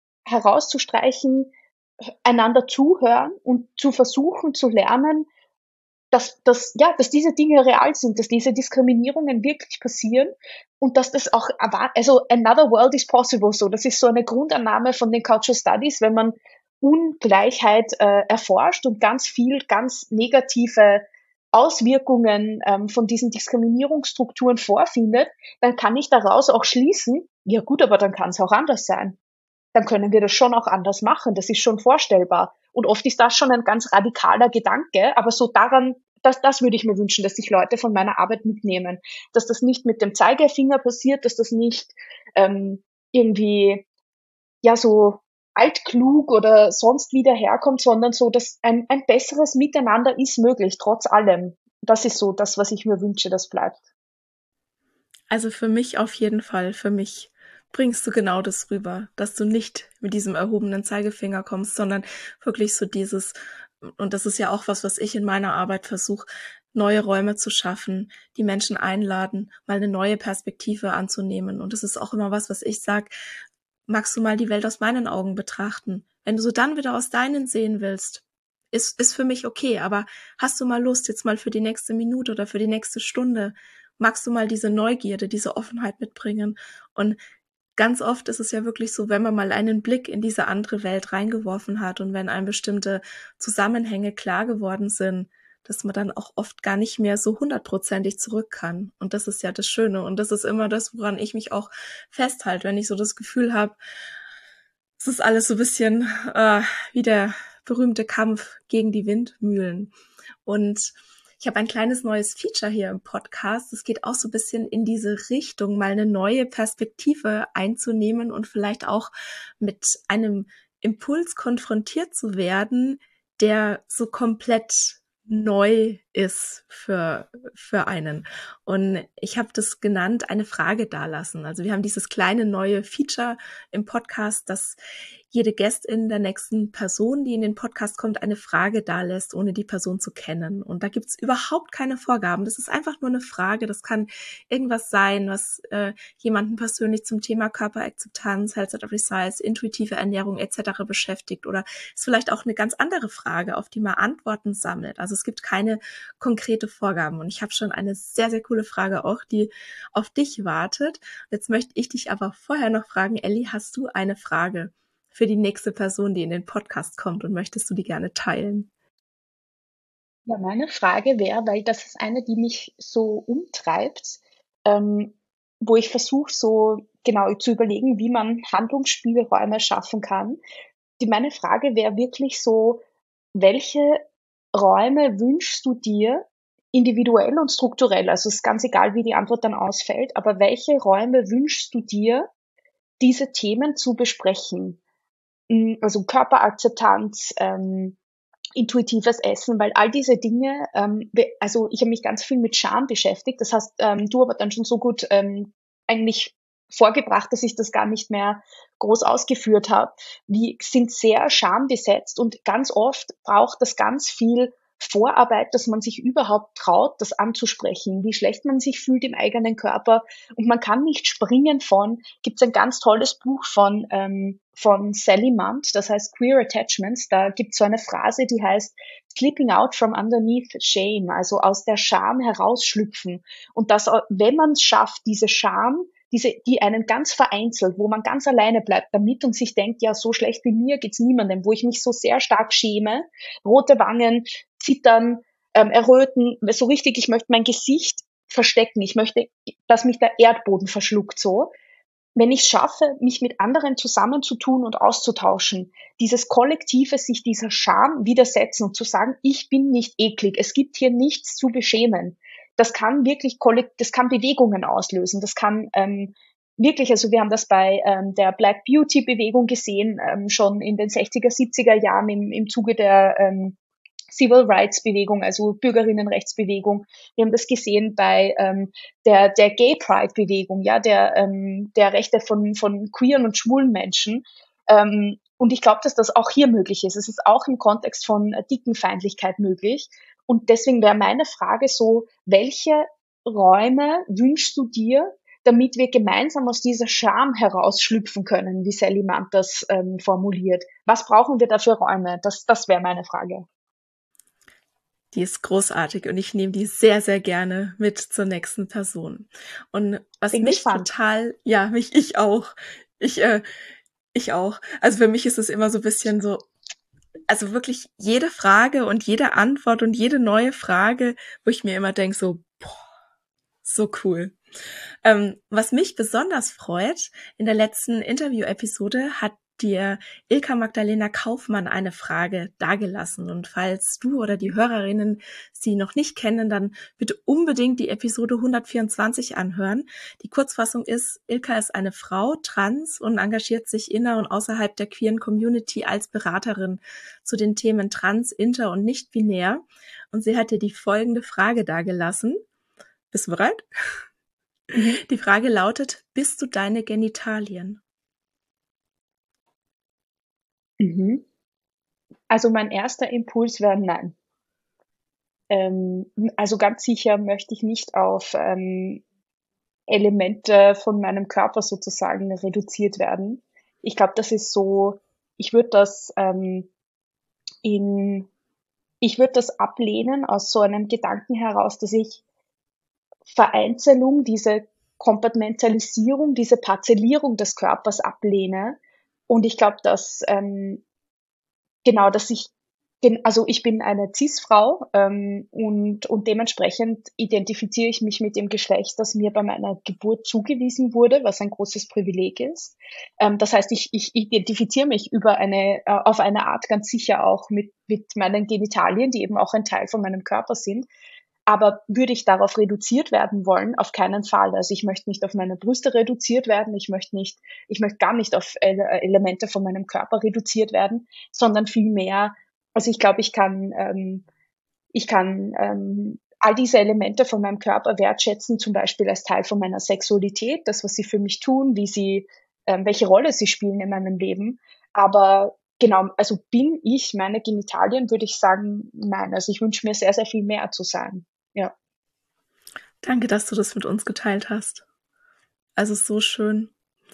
herauszustreichen, einander zuhören und zu versuchen zu lernen, dass, dass, ja, dass diese Dinge real sind, dass diese Diskriminierungen wirklich passieren und dass das auch, also another world is possible, so, das ist so eine Grundannahme von den Cultural Studies, wenn man Ungleichheit äh, erforscht und ganz viel, ganz negative Auswirkungen ähm, von diesen Diskriminierungsstrukturen vorfindet, dann kann ich daraus auch schließen, ja gut, aber dann kann es auch anders sein. Dann können wir das schon auch anders machen. Das ist schon vorstellbar. Und oft ist das schon ein ganz radikaler Gedanke, aber so daran, das, das würde ich mir wünschen, dass sich Leute von meiner Arbeit mitnehmen. Dass das nicht mit dem Zeigefinger passiert, dass das nicht ähm, irgendwie ja so altklug oder sonst wie daherkommt, sondern so, dass ein, ein besseres Miteinander ist möglich, trotz allem. Das ist so das, was ich mir wünsche, das bleibt. Also für mich auf jeden Fall, für mich bringst du genau das rüber, dass du nicht mit diesem erhobenen Zeigefinger kommst, sondern wirklich so dieses, und das ist ja auch was, was ich in meiner Arbeit versuche, neue Räume zu schaffen, die Menschen einladen, mal eine neue Perspektive anzunehmen. Und das ist auch immer was, was ich sage, magst du mal die Welt aus meinen Augen betrachten? Wenn du so dann wieder aus deinen sehen willst, ist, ist für mich okay, aber hast du mal Lust, jetzt mal für die nächste Minute oder für die nächste Stunde, magst du mal diese Neugierde, diese Offenheit mitbringen? Und ganz oft ist es ja wirklich so, wenn man mal einen Blick in diese andere Welt reingeworfen hat und wenn einem bestimmte Zusammenhänge klar geworden sind, dass man dann auch oft gar nicht mehr so hundertprozentig zurück kann. Und das ist ja das Schöne. Und das ist immer das, woran ich mich auch festhalte, wenn ich so das Gefühl habe, es ist alles so ein bisschen äh, wie der berühmte Kampf gegen die Windmühlen. Und ich habe ein kleines neues Feature hier im Podcast. Es geht auch so ein bisschen in diese Richtung, mal eine neue Perspektive einzunehmen und vielleicht auch mit einem Impuls konfrontiert zu werden, der so komplett neu ist für für einen. Und ich habe das genannt, eine Frage dalassen. Also wir haben dieses kleine neue Feature im Podcast, dass jede Gästin der nächsten Person, die in den Podcast kommt, eine Frage dalässt, ohne die Person zu kennen. Und da gibt's überhaupt keine Vorgaben. Das ist einfach nur eine Frage. Das kann irgendwas sein, was äh, jemanden persönlich zum Thema Körperakzeptanz, Health at Every Size, intuitive Ernährung et cetera beschäftigt. Oder ist vielleicht auch eine ganz andere Frage, auf die man Antworten sammelt. Also es gibt keine konkrete Vorgaben. Und ich habe schon eine sehr, sehr coole Frage auch, die auf dich wartet. Jetzt möchte ich dich aber vorher noch fragen, Elli, hast du eine Frage für die nächste Person, die in den Podcast kommt, und möchtest du die gerne teilen? Ja, meine Frage wäre, weil das ist eine, die mich so umtreibt, ähm, wo ich versuche, so genau zu überlegen, wie man Handlungsspielräume schaffen kann. Die meine Frage wäre wirklich so, welche Räume wünschst du dir individuell und strukturell? Also es ist ganz egal, wie die Antwort dann ausfällt, aber welche Räume wünschst du dir, diese Themen zu besprechen? Mm, Also Körperakzeptanz, ähm, intuitives Essen, weil all diese Dinge, ähm, we- also ich habe mich ganz viel mit Scham beschäftigt, das hast ähm, du aber dann schon so gut ähm, eigentlich vorgebracht, dass ich das gar nicht mehr groß ausgeführt habe. Wir sind sehr schambesetzt und ganz oft braucht das ganz viel Vorarbeit, dass man sich überhaupt traut, das anzusprechen, wie schlecht man sich fühlt im eigenen Körper. Und man kann nicht springen von, gibt es ein ganz tolles Buch von, ähm, von Sally Munt, das heißt Queer Attachments. Da gibt es so eine Phrase, die heißt Slipping out from underneath shame, also aus der Scham herausschlüpfen. Und dass, wenn man es schafft, diese Scham, diese, die einen ganz vereinzelt, wo man ganz alleine bleibt damit und sich denkt, ja, so schlecht wie mir geht's niemandem, wo ich mich so sehr stark schäme, rote Wangen, zittern, ähm, erröten, so richtig, ich möchte mein Gesicht verstecken, ich möchte, dass mich der Erdboden verschluckt, so. Wenn ich es schaffe, mich mit anderen zusammenzutun und auszutauschen, dieses kollektive sich dieser Scham widersetzen und zu sagen, ich bin nicht eklig, es gibt hier nichts zu beschämen. Das kann wirklich kollekt, das kann Bewegungen auslösen, das kann ähm, wirklich, also wir haben das bei ähm, der Black Beauty Bewegung gesehen, ähm, schon in den sechziger, siebziger Jahren im, im Zuge der ähm, Civil Rights Bewegung, also Bürgerinnenrechtsbewegung. Wir haben das gesehen bei ähm, der der Gay Pride Bewegung, ja, der ähm, der Rechte von von queeren und schwulen Menschen. Ähm, und ich glaube, dass das auch hier möglich ist. Es ist auch im Kontext von äh, Dickenfeindlichkeit möglich. Und deswegen wäre meine Frage so: Welche Räume wünschst du dir, damit wir gemeinsam aus dieser Scham herausschlüpfen können, wie Sally Munt das ähm, formuliert? Was brauchen wir da für Räume? Das das wäre meine Frage. Die ist großartig und ich nehme die sehr, sehr gerne mit zur nächsten Person. Und was Bin mich gespannt. total, ja, mich, ich auch, ich, äh, ich auch. Also für mich ist es immer so ein bisschen so, also wirklich jede Frage und jede Antwort und jede neue Frage, wo ich mir immer denke, so, boah, so cool. Ähm, was mich besonders freut, in der letzten Interview-Episode hat dir Ilka Magdalena Kaufmann eine Frage dargelassen. Und falls du oder die Hörerinnen sie noch nicht kennen, dann bitte unbedingt die Episode hundertvierundzwanzig anhören. Die Kurzfassung ist, Ilka ist eine Frau, trans und engagiert sich inner- und außerhalb der queeren Community als Beraterin zu den Themen trans, inter und nicht binär. Und sie hat dir die folgende Frage dargelassen. Bist du bereit? Mhm. Die Frage lautet, bist du deine Genitalien? Mhm. Also mein erster Impuls wäre nein. Ähm, also ganz sicher möchte ich nicht auf ähm, Elemente von meinem Körper sozusagen reduziert werden. Ich glaube, das ist so, ich würde das ähm, in, ich würde das ablehnen aus so einem Gedanken heraus, dass ich Vereinzelung, diese Kompartmentalisierung, diese Parzellierung des Körpers ablehne. Und ich glaube, dass ähm, genau, dass ich bin, also ich bin eine Cis-Frau ähm, und, und dementsprechend identifiziere ich mich mit dem Geschlecht, das mir bei meiner Geburt zugewiesen wurde, was ein großes Privileg ist. Ähm, das heißt, ich, ich identifiziere mich über eine, äh, auf eine Art ganz sicher auch mit, mit meinen Genitalien, die eben auch ein Teil von meinem Körper sind. Aber würde ich darauf reduziert werden wollen? Auf keinen Fall. Also ich möchte nicht auf meine Brüste reduziert werden. Ich möchte nicht, ich möchte gar nicht auf Ele- Elemente von meinem Körper reduziert werden, sondern vielmehr, also ich glaube, ich kann, ähm, ich kann ähm, all diese Elemente von meinem Körper wertschätzen, zum Beispiel als Teil von meiner Sexualität, das, was sie für mich tun, wie sie, ähm, welche Rolle sie spielen in meinem Leben. Aber genau, also bin ich meine Genitalien, würde ich sagen, nein. Also ich wünsche mir sehr, sehr viel mehr zu sein. Ja. Danke, dass du das mit uns geteilt hast. Also so schön.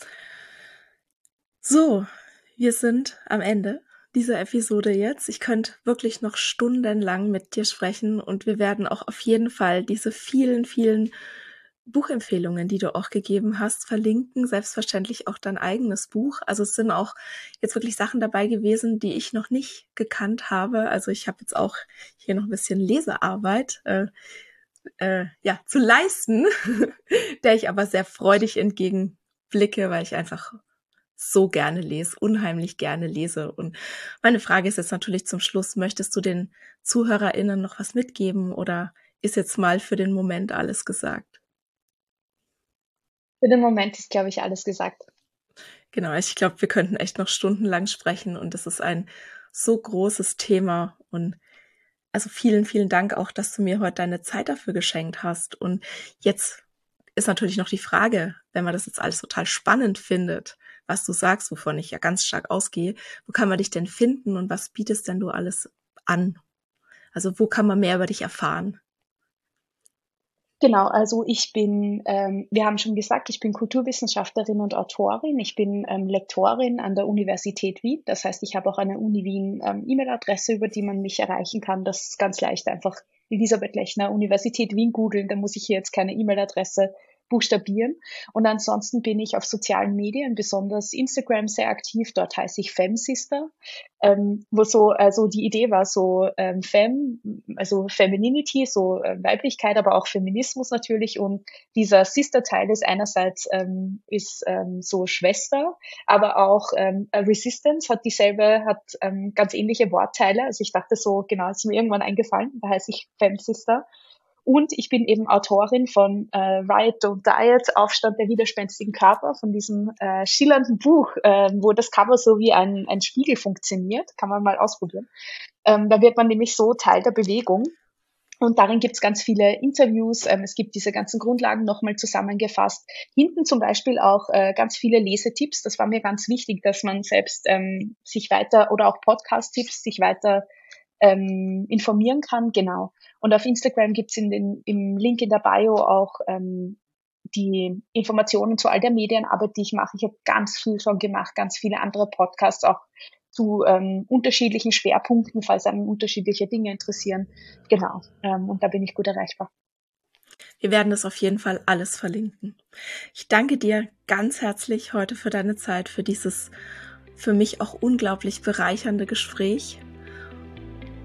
So, wir sind am Ende dieser Episode jetzt. Ich könnte wirklich noch stundenlang mit dir sprechen und wir werden auch auf jeden Fall diese vielen, vielen Buchempfehlungen, die du auch gegeben hast, verlinken. Selbstverständlich auch dein eigenes Buch. Also es sind auch jetzt wirklich Sachen dabei gewesen, die ich noch nicht gekannt habe. Also ich habe jetzt auch hier noch ein bisschen Lesearbeit äh, äh, ja, zu leisten, der ich aber sehr freudig entgegenblicke, weil ich einfach so gerne lese, unheimlich gerne lese. Und meine Frage ist jetzt natürlich zum Schluss, möchtest du den ZuhörerInnen noch was mitgeben oder ist jetzt mal für den Moment alles gesagt? Für den Moment ist, glaube ich, alles gesagt. Genau, ich glaube, wir könnten echt noch stundenlang sprechen und das ist ein so großes Thema und also vielen, vielen Dank auch, dass du mir heute deine Zeit dafür geschenkt hast. Und jetzt ist natürlich noch die Frage, wenn man das jetzt alles total spannend findet, was du sagst, wovon ich ja ganz stark ausgehe, wo kann man dich denn finden und was bietest denn du alles an? Also wo kann man mehr über dich erfahren? Genau, also ich bin, ähm, wir haben schon gesagt, ich bin Kulturwissenschaftlerin und Autorin. Ich bin ähm, Lektorin an der Universität Wien. Das heißt, ich habe auch eine Uni Wien ähm, E-Mail-Adresse, über die man mich erreichen kann. Das ist ganz leicht, einfach Elisabeth Lechner, Universität Wien googeln. Da muss ich hier jetzt keine E-Mail-Adresse buchstabieren. Und ansonsten bin ich auf sozialen Medien, besonders Instagram, sehr aktiv. Dort heiße ich Femsister. Ähm, wo so, also die Idee war so ähm, Fem, also Femininity, so äh, Weiblichkeit, aber auch Feminismus natürlich. Und dieser Sister-Teil ist einerseits ähm, ist ähm, so Schwester, aber auch ähm, Resistance hat dieselbe, hat ähm, ganz ähnliche Wortteile. Also ich dachte so, genau, ist mir irgendwann eingefallen, da heiße ich Femsister. Und ich bin eben Autorin von äh, Riot Don't Diet, Aufstand der widerspenstigen Körper, von diesem äh, schillernden Buch, äh, wo das Cover so wie ein, ein Spiegel funktioniert. Kann man mal ausprobieren. Ähm, da wird man nämlich so Teil der Bewegung. Und darin gibt es ganz viele Interviews. Ähm, es gibt diese ganzen Grundlagen nochmal zusammengefasst. Hinten zum Beispiel auch äh, ganz viele Lesetipps. Das war mir ganz wichtig, dass man selbst ähm, sich weiter oder auch Podcast-Tipps sich weiter ähm, informieren kann, genau. Und auf Instagram gibt's in den, im Link in der Bio auch ähm, die Informationen zu all der Medienarbeit, die ich mache. Ich habe ganz viel schon gemacht, ganz viele andere Podcasts auch zu ähm, unterschiedlichen Schwerpunkten, falls einen unterschiedliche Dinge interessieren. Genau, ähm, und da bin ich gut erreichbar. Wir werden das auf jeden Fall alles verlinken. Ich danke dir ganz herzlich heute für deine Zeit, für dieses für mich auch unglaublich bereichernde Gespräch.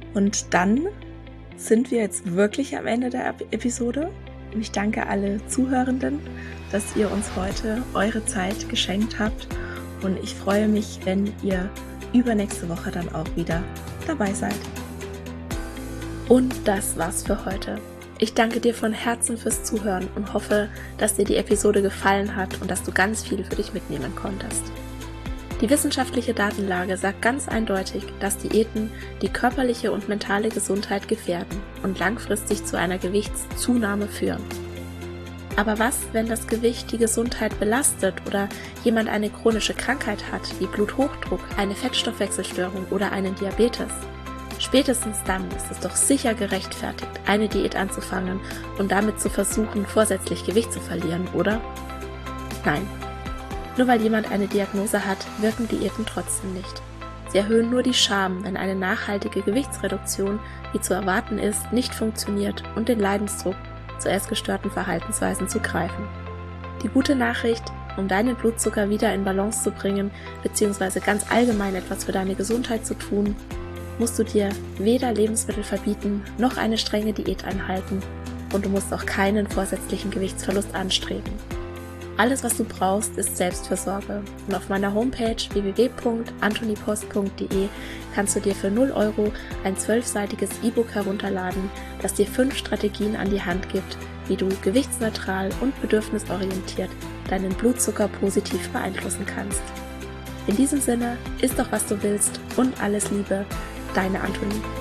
Und dann sind wir jetzt wirklich am Ende der Episode. Und ich danke alle Zuhörenden, dass ihr uns heute eure Zeit geschenkt habt. Und ich freue mich, wenn ihr übernächste Woche dann auch wieder dabei seid. Und das war's für heute. Ich danke dir von Herzen fürs Zuhören und hoffe, dass dir die Episode gefallen hat und dass du ganz viel für dich mitnehmen konntest. Die wissenschaftliche Datenlage sagt ganz eindeutig, dass Diäten die körperliche und mentale Gesundheit gefährden und langfristig zu einer Gewichtszunahme führen. Aber was, wenn das Gewicht die Gesundheit belastet oder jemand eine chronische Krankheit hat, wie Bluthochdruck, eine Fettstoffwechselstörung oder einen Diabetes? Spätestens dann ist es doch sicher gerechtfertigt, eine Diät anzufangen und damit zu versuchen, vorsätzlich Gewicht zu verlieren, oder? Nein. Nur weil jemand eine Diagnose hat, wirken Diäten trotzdem nicht. Sie erhöhen nur die Scham, wenn eine nachhaltige Gewichtsreduktion, wie zu erwarten ist, nicht funktioniert und den Leidensdruck zu essgestörten Verhaltensweisen zu greifen. Die gute Nachricht, um deinen Blutzucker wieder in Balance zu bringen, beziehungsweise ganz allgemein etwas für deine Gesundheit zu tun, musst du dir weder Lebensmittel verbieten, noch eine strenge Diät einhalten und du musst auch keinen vorsätzlichen Gewichtsverlust anstreben. Alles, was du brauchst, ist Selbstfürsorge und auf meiner Homepage w w w punkt antonipost punkt d e kannst du dir für null Euro ein zwölfseitiges E-Book herunterladen, das dir fünf Strategien an die Hand gibt, wie du gewichtsneutral und bedürfnisorientiert deinen Blutzucker positiv beeinflussen kannst. In diesem Sinne, iss doch was du willst und alles Liebe, deine Antonie.